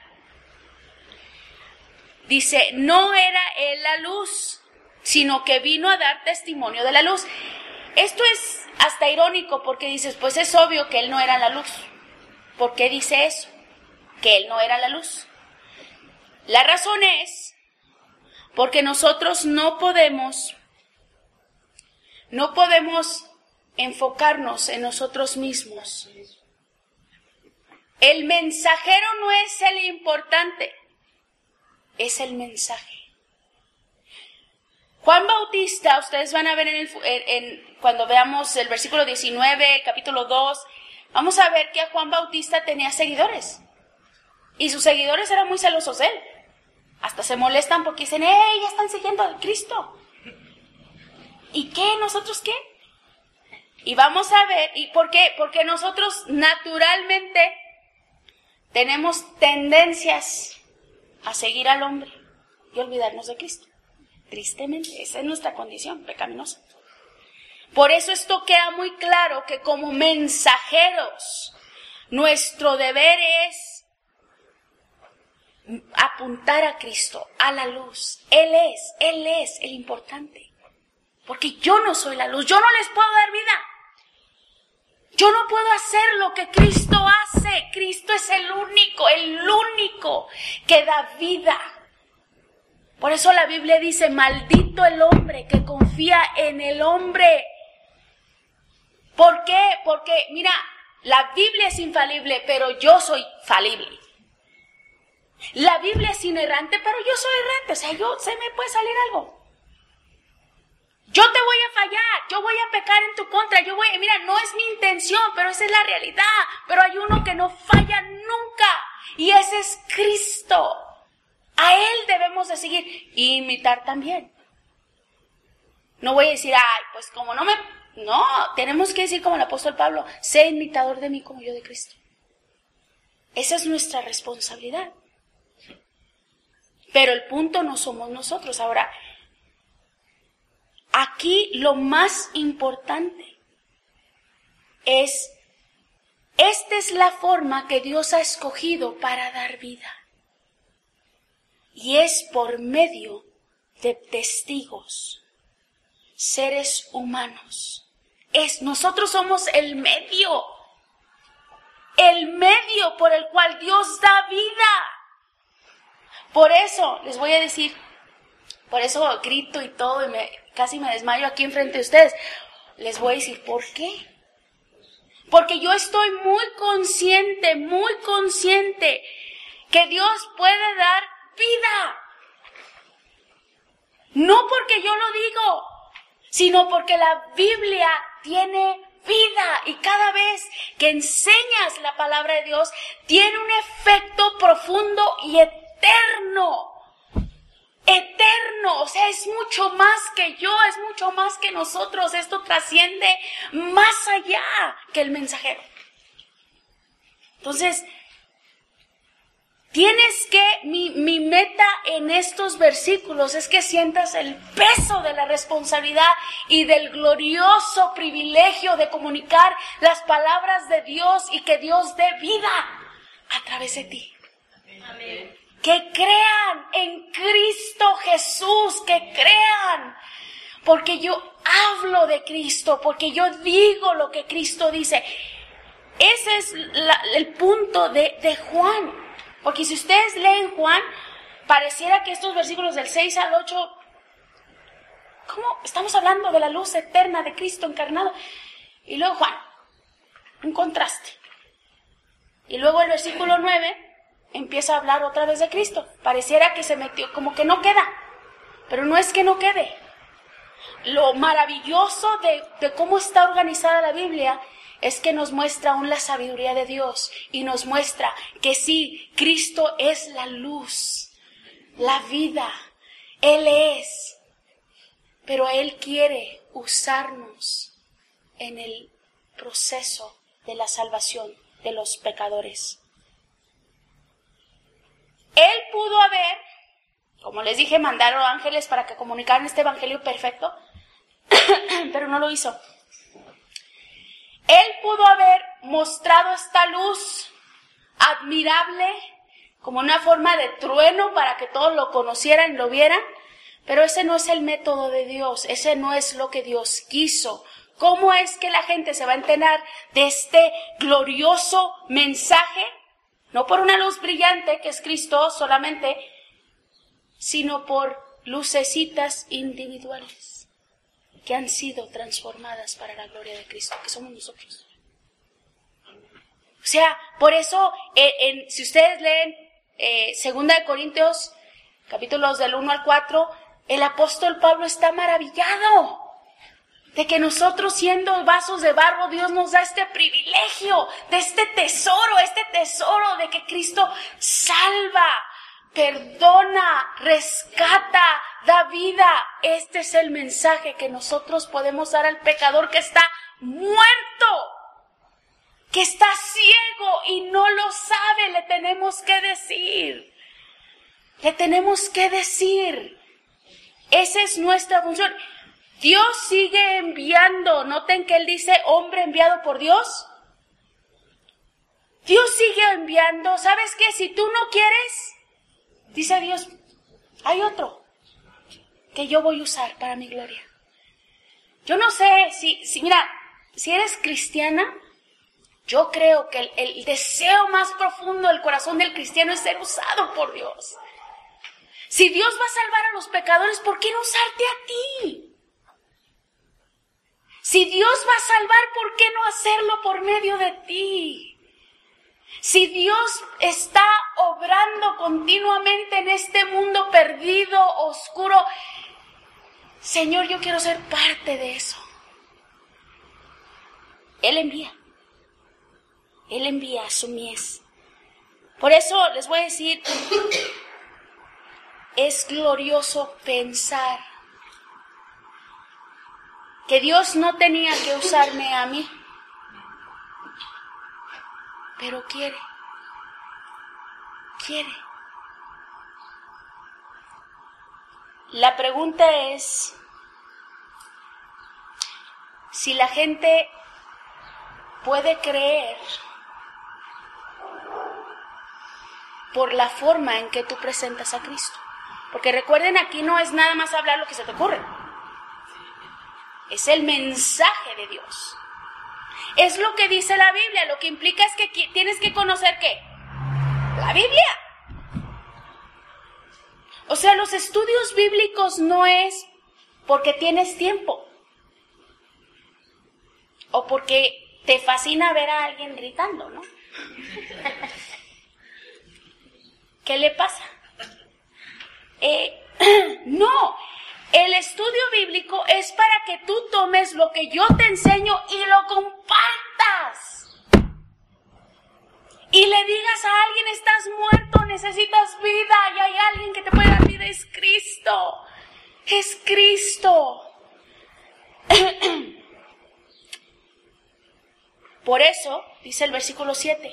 Dice, no era Él la luz, sino que vino a dar testimonio de la luz. Esto es hasta irónico, porque dices, pues es obvio que Él no era la luz. ¿Por qué dice eso? Que Él no era la luz. La razón es porque nosotros no podemos, no podemos enfocarnos en nosotros mismos. El mensajero no es el importante, es el mensaje. Juan Bautista, ustedes van a ver en el, en, en, cuando veamos el versículo diecinueve, capítulo dos, vamos a ver que Juan Bautista tenía seguidores. Y sus seguidores eran muy celosos de él. Hasta se molestan porque dicen, ¡eh, ya están siguiendo al Cristo! ¿Y qué? ¿Nosotros qué? Y vamos a ver, ¿y por qué? Porque nosotros naturalmente tenemos tendencias a seguir al hombre y olvidarnos de Cristo. Tristemente, esa es nuestra condición pecaminosa. Por eso esto queda muy claro que como mensajeros, nuestro deber es apuntar a Cristo, a la luz. Él es, Él es el importante. Porque yo no soy la luz, yo no les puedo dar vida. Yo no puedo hacer lo que Cristo hace. Cristo es el único, el único que da vida. Por eso la Biblia dice, maldito el hombre que confía en el hombre. ¿Por qué? Porque, mira, la Biblia es infalible, pero yo soy falible. La Biblia es inerrante, pero yo soy errante. O sea, yo, se me puede salir algo. Yo te voy a fallar, yo voy a pecar en tu contra, yo voy, mira, no es mi intención, pero esa es la realidad. Pero hay uno que no falla nunca, y ese es Cristo. A Él debemos de seguir y imitar también. No voy a decir, ay, pues como no me... No, tenemos que decir como el apóstol Pablo, sé imitador de mí como yo de Cristo. Esa es nuestra responsabilidad. Pero el punto no somos nosotros. Ahora, aquí lo más importante es, esta es la forma que Dios ha escogido para dar vida. Y es por medio de testigos, seres humanos. Es, nosotros somos el medio, el medio por el cual Dios da vida. Por eso, les voy a decir, por eso grito y todo, y me, casi me desmayo aquí enfrente de ustedes. Les voy a decir, ¿por qué? Porque yo estoy muy consciente, muy consciente que Dios puede dar vida. No porque yo lo digo, sino porque la Biblia tiene vida. Y cada vez que enseñas la palabra de Dios, tiene un efecto profundo y eterno. Eterno, o sea, es mucho más que yo, es mucho más que nosotros. Esto trasciende más allá que el mensajero. Entonces, tienes que, mi, mi meta en estos versículos es que sientas el peso de la responsabilidad y del glorioso privilegio de comunicar las palabras de Dios y que Dios dé vida a través de ti. Amén. Que crean en Cristo Jesús, que crean, porque yo hablo de Cristo, porque yo digo lo que Cristo dice. Ese es la, el punto de, de Juan, porque si ustedes leen Juan, pareciera que estos versículos del seis al ocho, ¿cómo? Estamos hablando de la luz eterna de Cristo encarnado. Y luego Juan, un contraste. Y luego el versículo nueve empieza a hablar otra vez de Cristo. Pareciera que se metió, como que no queda. Pero no es que no quede. Lo maravilloso de, de cómo está organizada la Biblia es que nos muestra aún la sabiduría de Dios. Y nos muestra que sí, Cristo es la luz, la vida. Él es. Pero Él quiere usarnos en el proceso de la salvación de los pecadores. Él pudo haber, como les dije, mandaron ángeles para que comunicaran este evangelio perfecto, pero no lo hizo. Él pudo haber mostrado esta luz admirable como una forma de trueno para que todos lo conocieran y lo vieran, pero ese no es el método de Dios, ese no es lo que Dios quiso. ¿Cómo es que la gente se va a enterar de este glorioso mensaje? No por una luz brillante que es Cristo solamente, sino por lucecitas individuales que han sido transformadas para la gloria de Cristo, que somos nosotros. O sea, por eso, eh, en, si ustedes leen eh, Segunda de Corintios, capítulos del uno al cuatro, el apóstol Pablo está maravillado de que nosotros, siendo vasos de barro, Dios nos da este privilegio, de este tesoro, este tesoro de que Cristo salva, perdona, rescata, da vida. Este es el mensaje que nosotros podemos dar al pecador que está muerto, que está ciego y no lo sabe. Le tenemos que decir, le tenemos que decir. Esa es nuestra función. Dios sigue enviando. Noten que Él dice, hombre enviado por Dios. Dios sigue enviando. ¿Sabes qué? Si tú no quieres, dice Dios, hay otro que yo voy a usar para mi gloria. Yo no sé si, si mira, si eres cristiana, yo creo que el, el deseo más profundo del corazón del cristiano es ser usado por Dios. Si Dios va a salvar a los pecadores, ¿por qué no usarte a ti? Si Dios va a salvar, ¿por qué no hacerlo por medio de ti? Si Dios está obrando continuamente en este mundo perdido, oscuro, Señor, yo quiero ser parte de eso. Él envía. Él envía a su mies. Por eso les voy a decir, es glorioso pensar que Dios no tenía que usarme a mí, pero quiere, quiere. La pregunta es si la gente puede creer por la forma en que tú presentas a Cristo. Porque recuerden, aquí no es nada más hablar lo que se te ocurre. Es el mensaje de Dios. Es lo que dice la Biblia. Lo que implica es que tienes que conocer ¿qué? La Biblia. O sea, los estudios bíblicos no es porque tienes tiempo. O porque te fascina ver a alguien gritando, ¿no? ¿Qué le pasa? Eh, no. El estudio bíblico es para que tú tomes lo que yo te enseño y lo compartas. Y le digas a alguien, estás muerto, necesitas vida, y hay alguien que te puede dar vida, es Cristo. Es Cristo. Por eso, dice el versículo siete,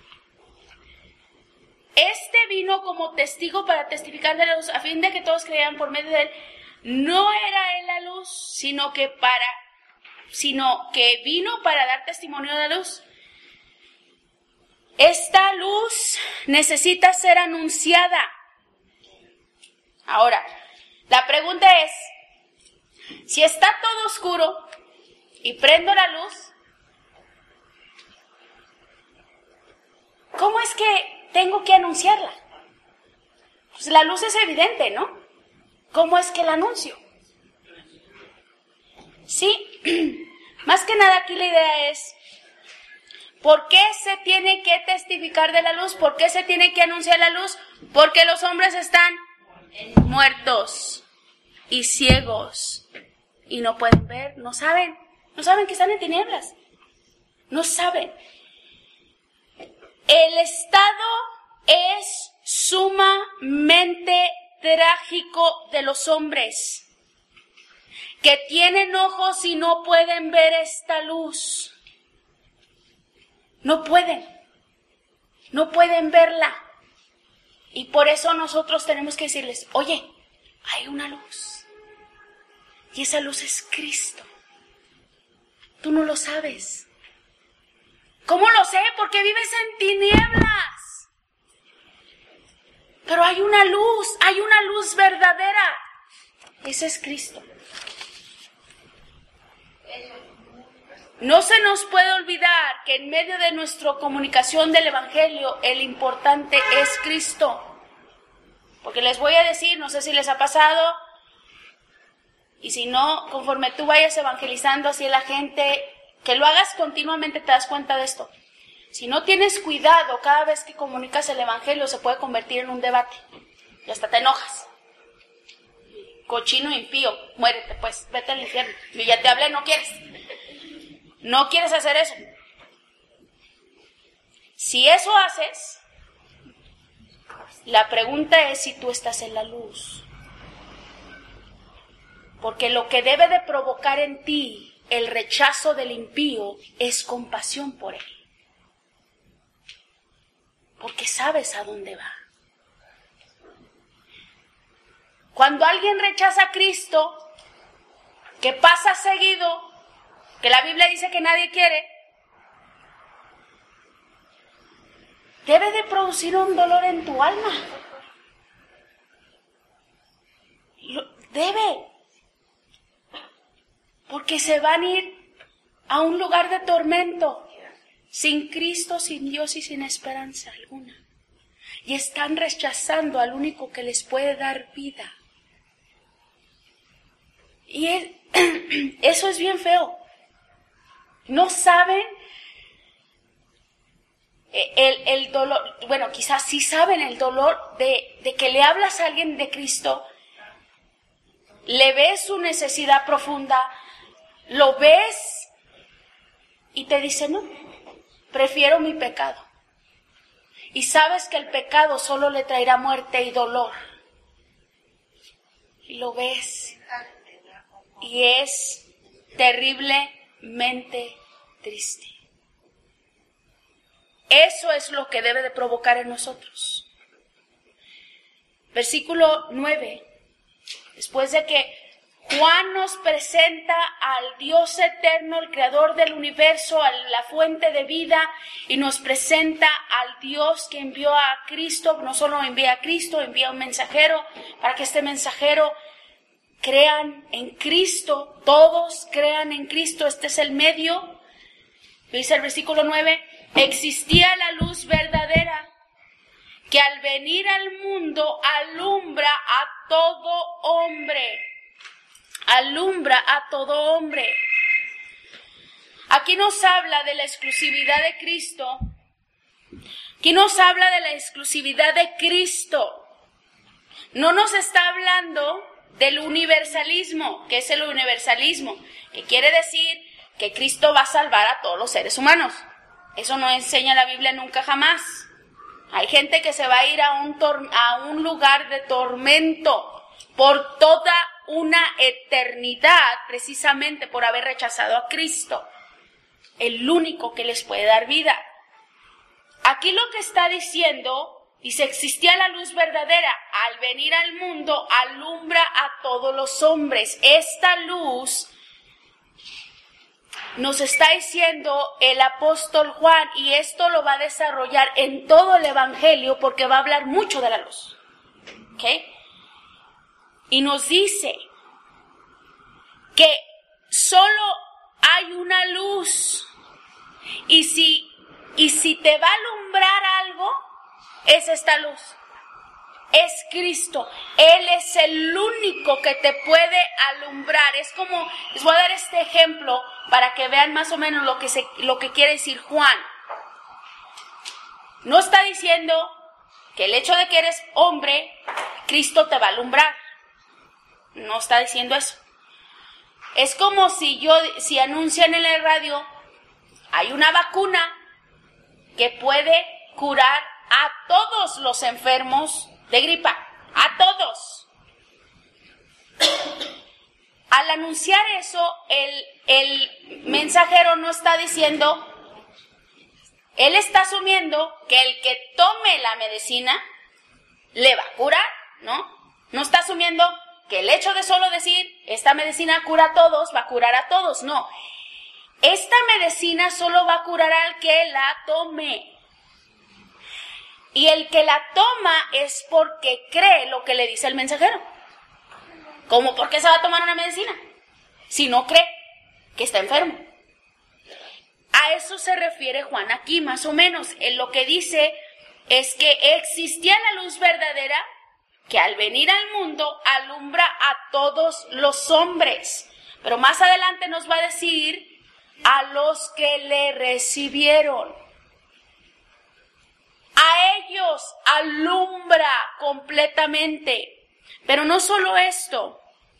este vino como testigo para testificar de la luz, a fin de que todos crean por medio de él. No era él la luz, sino que para, sino que vino para dar testimonio de la luz. Esta luz necesita ser anunciada. Ahora, la pregunta es, si está todo oscuro y prendo la luz, ¿cómo es que tengo que anunciarla? Pues la luz es evidente, ¿no? ¿Cómo es que la anuncio? Sí, más que nada aquí la idea es, ¿por qué se tiene que testificar de la luz? ¿Por qué se tiene que anunciar la luz? Porque los hombres están muertos y ciegos y no pueden ver, no saben, no saben que están en tinieblas, no saben. El estado es sumamente trágico de los hombres, que tienen ojos y no pueden ver esta luz. No pueden, no pueden verla. Y por eso nosotros tenemos que decirles, oye, hay una luz. Y esa luz es Cristo. Tú no lo sabes. ¿Cómo lo sé? Porque vives en tinieblas. Pero hay una luz, hay una luz verdadera. Ese es Cristo. No se nos puede olvidar que en medio de nuestra comunicación del Evangelio, el importante es Cristo. Porque les voy a decir, no sé si les ha pasado, y si no, conforme tú vayas evangelizando así a la gente, que lo hagas continuamente, te das cuenta de esto. Si no tienes cuidado, cada vez que comunicas el Evangelio se puede convertir en un debate y hasta te enojas. cochino impío, muérete pues, vete al infierno. Yo ya te hablé, no quieres. No quieres hacer eso. Si eso haces, la pregunta es si tú estás en la luz. Porque lo que debe de provocar en ti el rechazo del impío es compasión por él. Porque sabes a dónde va. Cuando alguien rechaza a Cristo, que pasa seguido, que la Biblia dice que nadie quiere, debe de producir un dolor en tu alma. Debe. Porque se van a ir a un lugar de tormento, sin Cristo, sin Dios y sin esperanza alguna. Y están rechazando al único que les puede dar vida. Y es, eso es bien feo. No saben el, el dolor, bueno, quizás sí saben el dolor de, de que le hablas a alguien de Cristo, le ves su necesidad profunda, lo ves y te dice, no, prefiero mi pecado. Y sabes que el pecado solo le traerá muerte y dolor. Y lo ves. Y es terriblemente triste. Eso es lo que debe de provocar en nosotros. Versículo nueve. Después de que Juan nos presenta al Dios eterno, el creador del universo, a la fuente de vida, y nos presenta al Dios que envió a Cristo. No solo envía a Cristo, envía un mensajero para que este mensajero crean en Cristo, todos crean en Cristo. Este es el medio. Dice el versículo nueve, existía la luz verdadera que al venir al mundo alumbra a todo hombre. Alumbra a todo hombre. Aquí nos habla de la exclusividad de Cristo. Aquí nos habla de la exclusividad de Cristo. No nos está hablando del universalismo. ¿Qué es el universalismo? Que quiere decir que Cristo va a salvar a todos los seres humanos. Eso no enseña la Biblia nunca jamás. Hay gente que se va a ir a un, tor- a un lugar de tormento por toda una eternidad, precisamente por haber rechazado a Cristo, el único que les puede dar vida. Aquí lo que está diciendo, dice, existía la luz verdadera, al venir al mundo alumbra a todos los hombres. Esta luz nos está diciendo el apóstol Juan, y esto lo va a desarrollar en todo el Evangelio porque va a hablar mucho de la luz. ¿Ok? Y nos dice que solo hay una luz. Y si, y si te va a alumbrar algo, es esta luz. Es Cristo. Él es el único que te puede alumbrar. Es como, les voy a dar este ejemplo para que vean más o menos lo que, se, lo que quiere decir Juan. No está diciendo que el hecho de que eres hombre, Cristo te va a alumbrar. No está diciendo eso. Es como si yo, si anuncian en la radio, hay una vacuna que puede curar a todos los enfermos de gripa, a todos. Al anunciar eso, el, el mensajero no está diciendo, él está asumiendo que el que tome la medicina le va a curar, ¿no? No está asumiendo que el hecho de solo decir, esta medicina cura a todos, va a curar a todos, no. Esta medicina solo va a curar al que la tome. Y el que la toma es porque cree lo que le dice el mensajero. ¿Cómo? ¿Por qué se va a tomar una medicina? Si no cree que está enfermo. A eso se refiere Juan aquí, más o menos. Él lo que dice es que existía la luz verdadera que al venir al mundo alumbra a todos los hombres. Pero más adelante nos va a decir a los que le recibieron. A ellos alumbra completamente. Pero no solo esto.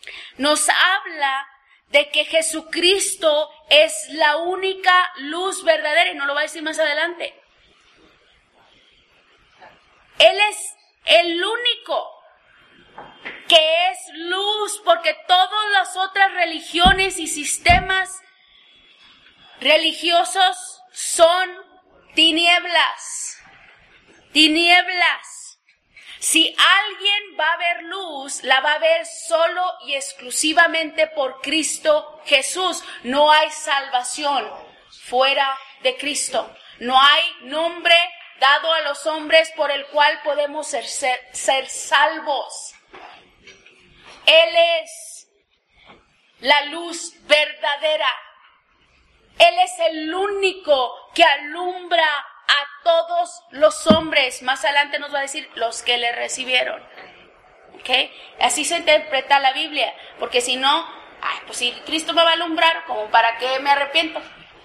nos habla de que Jesucristo es la única luz verdadera, y no lo va a decir más adelante. Él es el único que es luz, porque todas las otras religiones y sistemas religiosos son tinieblas, tinieblas. Si alguien va a ver luz, la va a ver solo y exclusivamente por Cristo Jesús. No hay salvación fuera de Cristo. No hay nombre dado a los hombres por el cual podemos ser, ser, ser salvos. Él es la luz verdadera. Él es el único que alumbra a todos los hombres. Más adelante nos va a decir los que le recibieron. ¿Ok? Así se interpreta la Biblia. Porque si no, ay, pues si Cristo me va a alumbrar, ¿como para qué me arrepiento?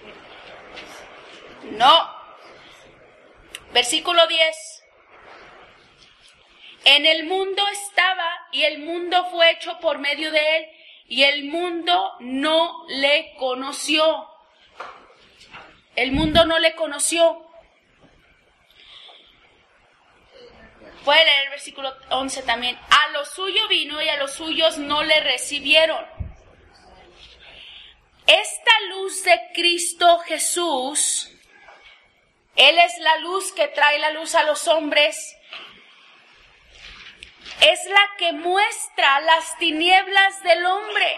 No. Versículo diez. En el mundo estaba, y el mundo fue hecho por medio de él, y el mundo no le conoció. El mundo no le conoció. Puede leer el versículo once también. A lo suyo vino y a los suyos no le recibieron. Esta luz de Cristo Jesús, Él es la luz que trae la luz a los hombres, es la que muestra las tinieblas del hombre.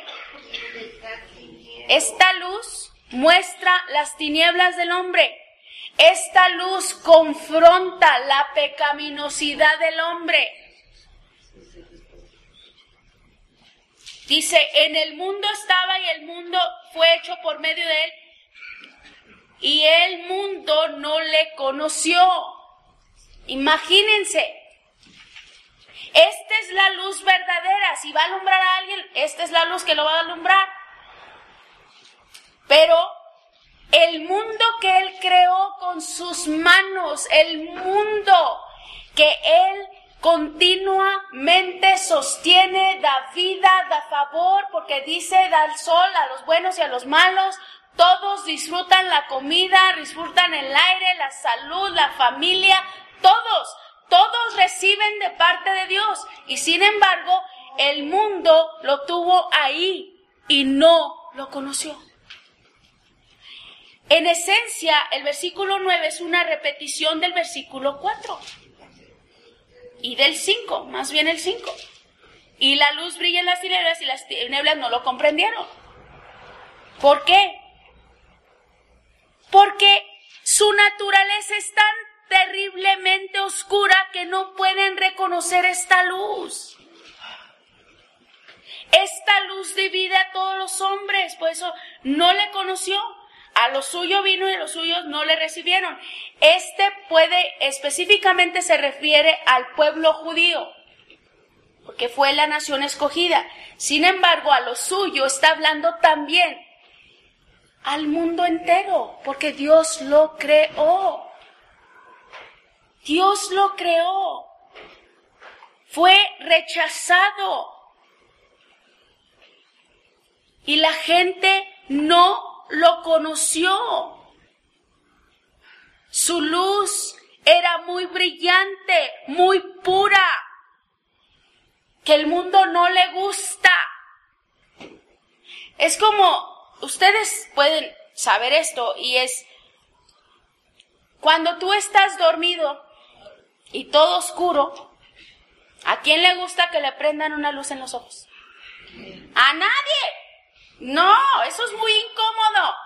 Esta luz muestra las tinieblas del hombre. Esta luz confronta la pecaminosidad del hombre. Dice, en el mundo estaba y el mundo fue hecho por medio de él, y el mundo no le conoció. Imagínense. Esta es la luz verdadera. Si va a alumbrar a alguien, esta es la luz que lo va a alumbrar. Pero el mundo que Él creó con sus manos, el mundo que Él continuamente sostiene, da vida, da favor, porque dice, da el sol a los buenos y a los malos. Todos disfrutan la comida, disfrutan el aire, la salud, la familia, todos. Todos reciben de parte de Dios, y sin embargo, el mundo lo tuvo ahí y no lo conoció. En esencia, el versículo nueve es una repetición del versículo cuatro y del cinco, más bien el cinco. Y la luz brilla en las tinieblas y las tinieblas no lo comprendieron. ¿Por qué? Porque su naturaleza es tan terriblemente oscura que no pueden reconocer esta luz. Esta luz divide a todos los hombres, por eso no le conoció. A lo suyo vino y a los suyos no le recibieron. Este puede, específicamente se refiere al pueblo judío, porque fue la nación escogida. Sin embargo, a lo suyo está hablando también al mundo entero, porque Dios lo creó. Dios lo creó. Fue rechazado. Y la gente no lo conoció. Su luz era muy brillante, muy pura, que el mundo no le gusta. Es como, ustedes pueden saber esto, y es, cuando tú estás dormido y todo oscuro, ¿a quién le gusta que le prendan una luz en los ojos? ¡A nadie! No, eso es muy incómodo.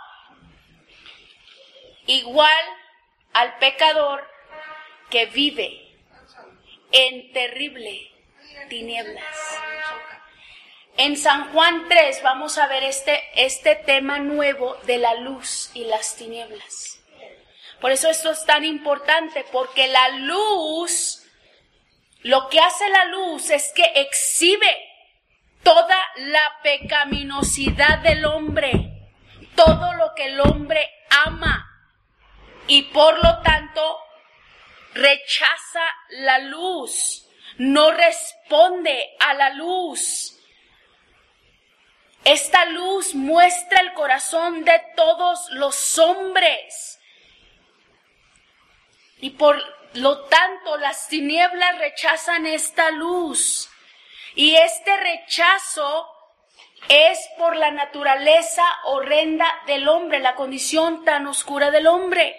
Igual al pecador que vive en terrible tinieblas. En San Juan tres vamos a ver este, este tema nuevo de la luz y las tinieblas. Por eso esto es tan importante, porque la luz, lo que hace la luz es que exhibe toda la pecaminosidad del hombre, todo lo que el hombre ama, y por lo tanto rechaza la luz, no responde a la luz. Esta luz muestra el corazón de todos los hombres. Y por lo tanto, las tinieblas rechazan esta luz. Y este rechazo es por la naturaleza horrenda del hombre, la condición tan oscura del hombre.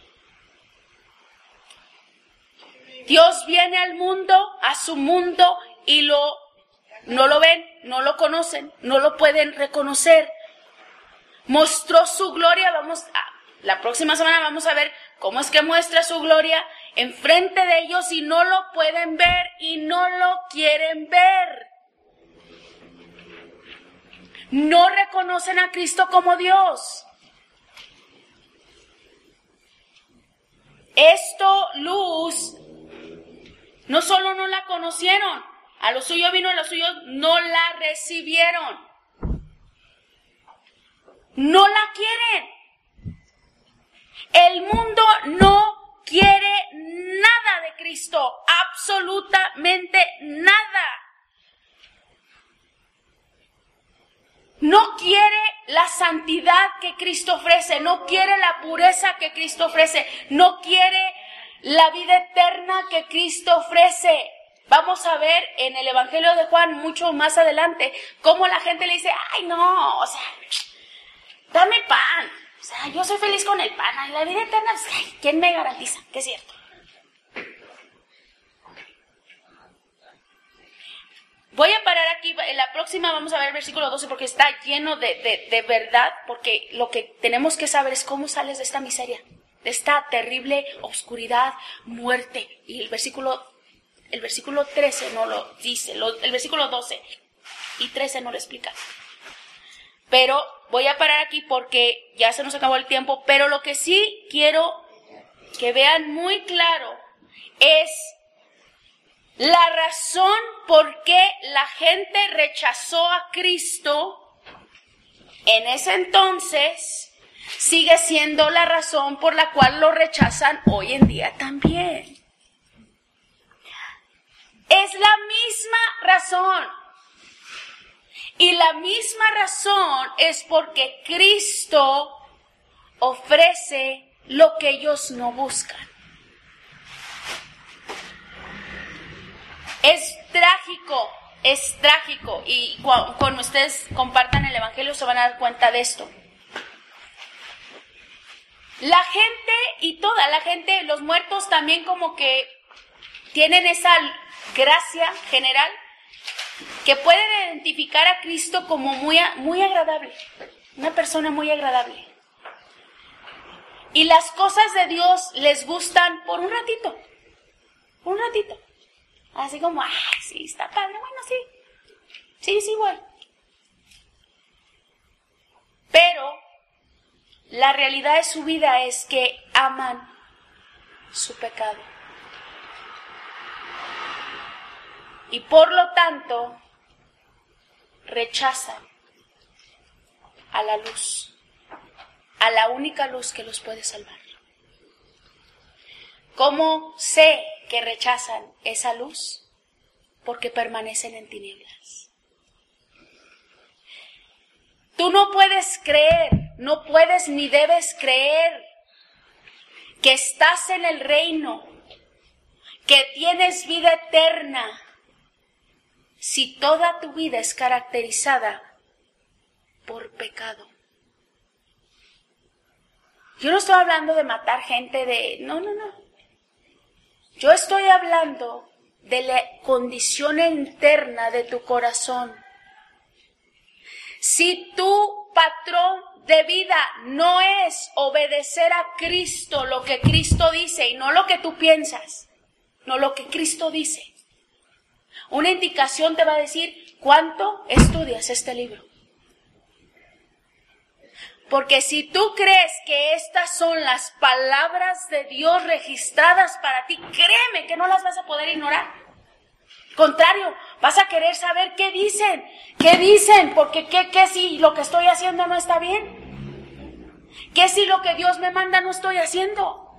Dios viene al mundo, a su mundo, y lo no lo ven, no lo conocen, no lo pueden reconocer. Mostró su gloria, vamos a, la próxima semana vamos a ver cómo es que muestra su gloria enfrente de ellos y no lo pueden ver y no lo quieren ver. No reconocen a Cristo como Dios. Esto, luz, no solo no la conocieron, a lo suyo vino, a lo suyo no la recibieron. No la quieren. El mundo no quiere nada de Cristo, absolutamente nada. No quiere la santidad que Cristo ofrece, no quiere la pureza que Cristo ofrece, no quiere la vida eterna que Cristo ofrece. Vamos a ver en el Evangelio de Juan mucho más adelante cómo la gente le dice, ay no, o sea, dame pan, o sea, yo soy feliz con el pan, ay, la vida eterna, ay, ¿quién me garantiza? Que es cierto. Voy a parar aquí, en la próxima vamos a ver el versículo doce porque está lleno de, de, de verdad, porque lo que tenemos que saber es cómo sales de esta miseria, de esta terrible oscuridad, muerte. Y el versículo, el versículo trece no lo dice, lo, el versículo doce y trece no lo explica. Pero voy a parar aquí porque ya se nos acabó el tiempo, pero lo que sí quiero que vean muy claro es la razón por qué la gente rechazó a Cristo en ese entonces sigue siendo la razón por la cual lo rechazan hoy en día también. Es la misma razón. Y la misma razón es porque Cristo ofrece lo que ellos no buscan. Es trágico, es trágico. Y cu- cuando ustedes compartan el Evangelio se van a dar cuenta de esto. La gente y toda la gente, los muertos también como que tienen esa gracia general que pueden identificar a Cristo como muy, muy agradable, una persona muy agradable. Y las cosas de Dios les gustan por un ratito, un ratito. Así como, ay, sí, está padre, bueno, sí, sí, sí, bueno. Pero la realidad de su vida es que aman su pecado. Y por lo tanto, rechazan a la luz, a la única luz que los puede salvar. ¿Cómo sé que rechazan esa luz? Porque permanecen en tinieblas. Tú no puedes creer, no puedes ni debes creer que estás en el reino, que tienes vida eterna, si toda tu vida es caracterizada por pecado. Yo no estoy hablando de matar gente, de... No, no, no. Yo estoy hablando de la condición interna de tu corazón. Si tu patrón de vida no es obedecer a Cristo, lo que Cristo dice y no lo que tú piensas, no lo que Cristo dice, una indicación te va a decir cuánto estudias este libro. Porque si tú crees que estas son las palabras de Dios registradas para ti, créeme que no las vas a poder ignorar. Contrario, vas a querer saber qué dicen, qué dicen, porque qué, qué si lo que estoy haciendo no está bien, qué si lo que Dios me manda no estoy haciendo.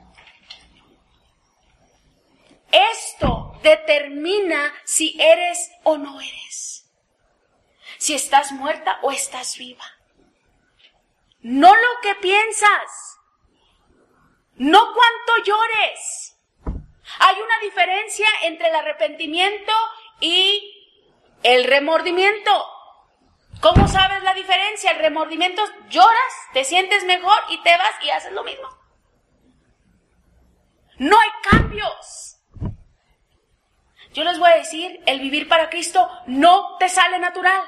Esto determina si eres o no eres. si estás muerta o estás viva. No lo que piensas, no cuánto llores. Hay una diferencia entre el arrepentimiento y el remordimiento. ¿Cómo sabes la diferencia? El remordimiento, lloras, te sientes mejor y te vas y haces lo mismo. No hay cambios. Yo les voy a decir, el vivir para Cristo no te sale natural.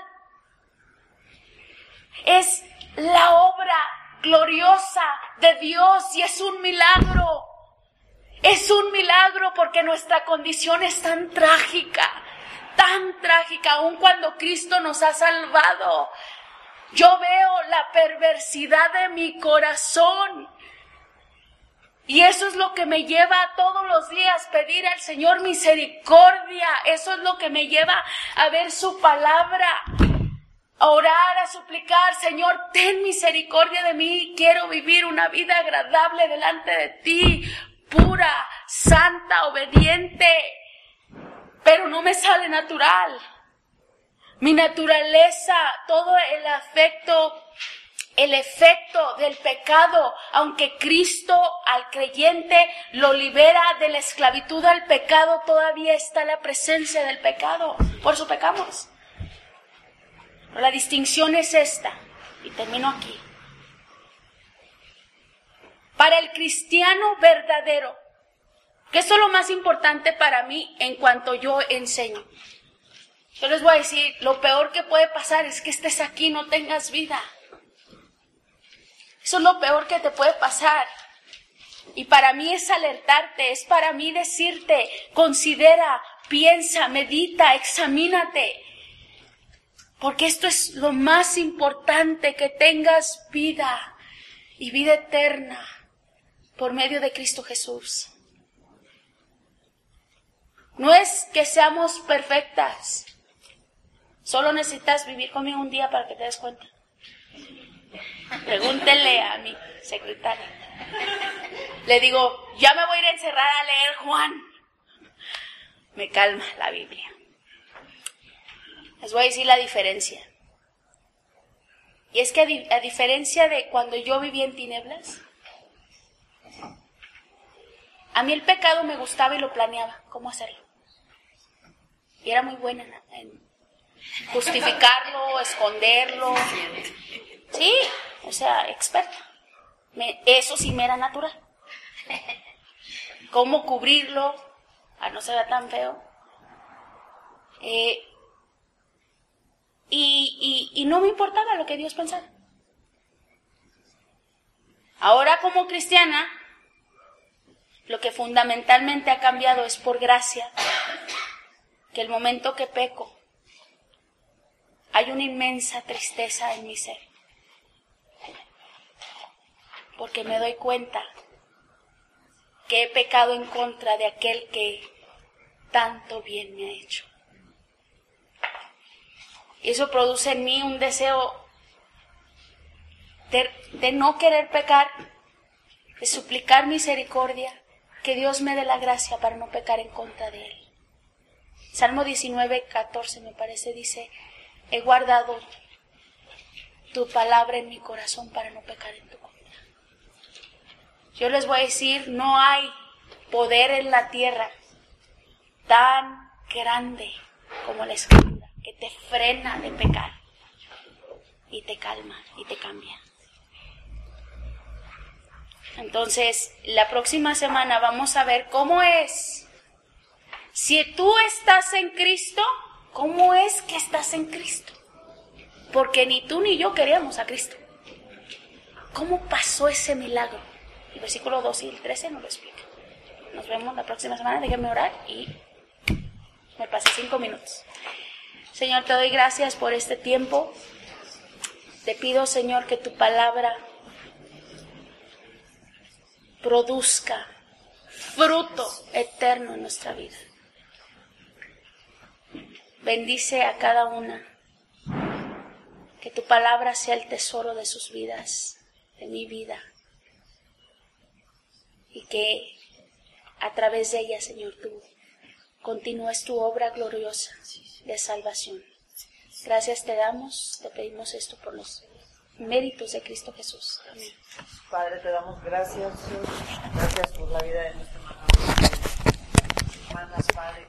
Es la obra gloriosa de Dios y es un milagro. Es un milagro porque nuestra condición es tan trágica, tan trágica, aun cuando Cristo nos ha salvado. Yo veo la perversidad de mi corazón. Y eso es lo que me lleva todos los días a pedir al Señor misericordia. Eso es lo que me lleva a ver su palabra, a orar, a suplicar. Señor, ten misericordia de mí. Quiero vivir una vida agradable delante de ti, pura, santa, obediente. Pero no me sale natural. Mi naturaleza, todo el afecto, el efecto del pecado, aunque Cristo al creyente lo libera de la esclavitud al pecado, todavía está la presencia del pecado. Por eso pecamos. Pero la distinción es esta, y termino aquí. Para el cristiano verdadero, que esto es lo más importante para mí en cuanto yo enseño. Yo les voy a decir, lo peor que puede pasar es que estés aquí y no tengas vida. Eso es lo peor que te puede pasar. Y para mí es alertarte, es para mí decirte, considera, piensa, medita, examínate. Porque esto es lo más importante, que tengas vida y vida eterna por medio de Cristo Jesús. No es que seamos perfectas. Solo necesitas vivir conmigo un día para que te des cuenta. Pregúntenle a mi secretaria. Le digo, ya me voy a ir a encerrar a leer Juan. Me calma la Biblia. Les voy a decir la diferencia. Y es que a, di- a diferencia de cuando yo vivía en tinieblas, a mí el pecado me gustaba y lo planeaba, cómo hacerlo. Y era muy buena en, en justificarlo, esconderlo. Sí, o sea, experta. Me, eso sí me era natural. Cómo cubrirlo, a no ser tan feo. Eh, y, y, y no me importaba lo que Dios pensara. Ahora como cristiana, lo que fundamentalmente ha cambiado es por gracia, que el momento que peco, hay una inmensa tristeza en mi ser. Porque me doy cuenta que he pecado en contra de aquel que tanto bien me ha hecho. Y eso produce en mí un deseo de, de no querer pecar, de suplicar misericordia, que Dios me dé la gracia para no pecar en contra de Él. Salmo diecinueve, catorce me parece, dice, he guardado tu palabra en mi corazón para no pecar en tu contra. Yo les voy a decir, no hay poder en la tierra tan grande como la Escritura, que te frena de pecar y te calma y te cambia. Entonces, la próxima semana vamos a ver cómo es. Si tú estás en Cristo, ¿cómo es que estás en Cristo? Porque ni tú ni yo queríamos a Cristo. ¿Cómo pasó ese milagro? El versículo dos y el trece nos lo explica. Nos vemos la próxima semana. Déjenme orar y me pasé cinco minutos. Señor, te doy gracias por este tiempo. Te pido, Señor, que tu palabra produzca fruto eterno en nuestra vida. Bendice a cada una. Que tu palabra sea el tesoro de sus vidas, de mi vida. Y que a través de ella, Señor, tú continúes tu obra gloriosa de salvación. Gracias te damos, te pedimos esto por los méritos de Cristo Jesús. Amén. Padre, te damos gracias, Dios. Gracias por la vida de nuestra hermana. Hermanas, Padre.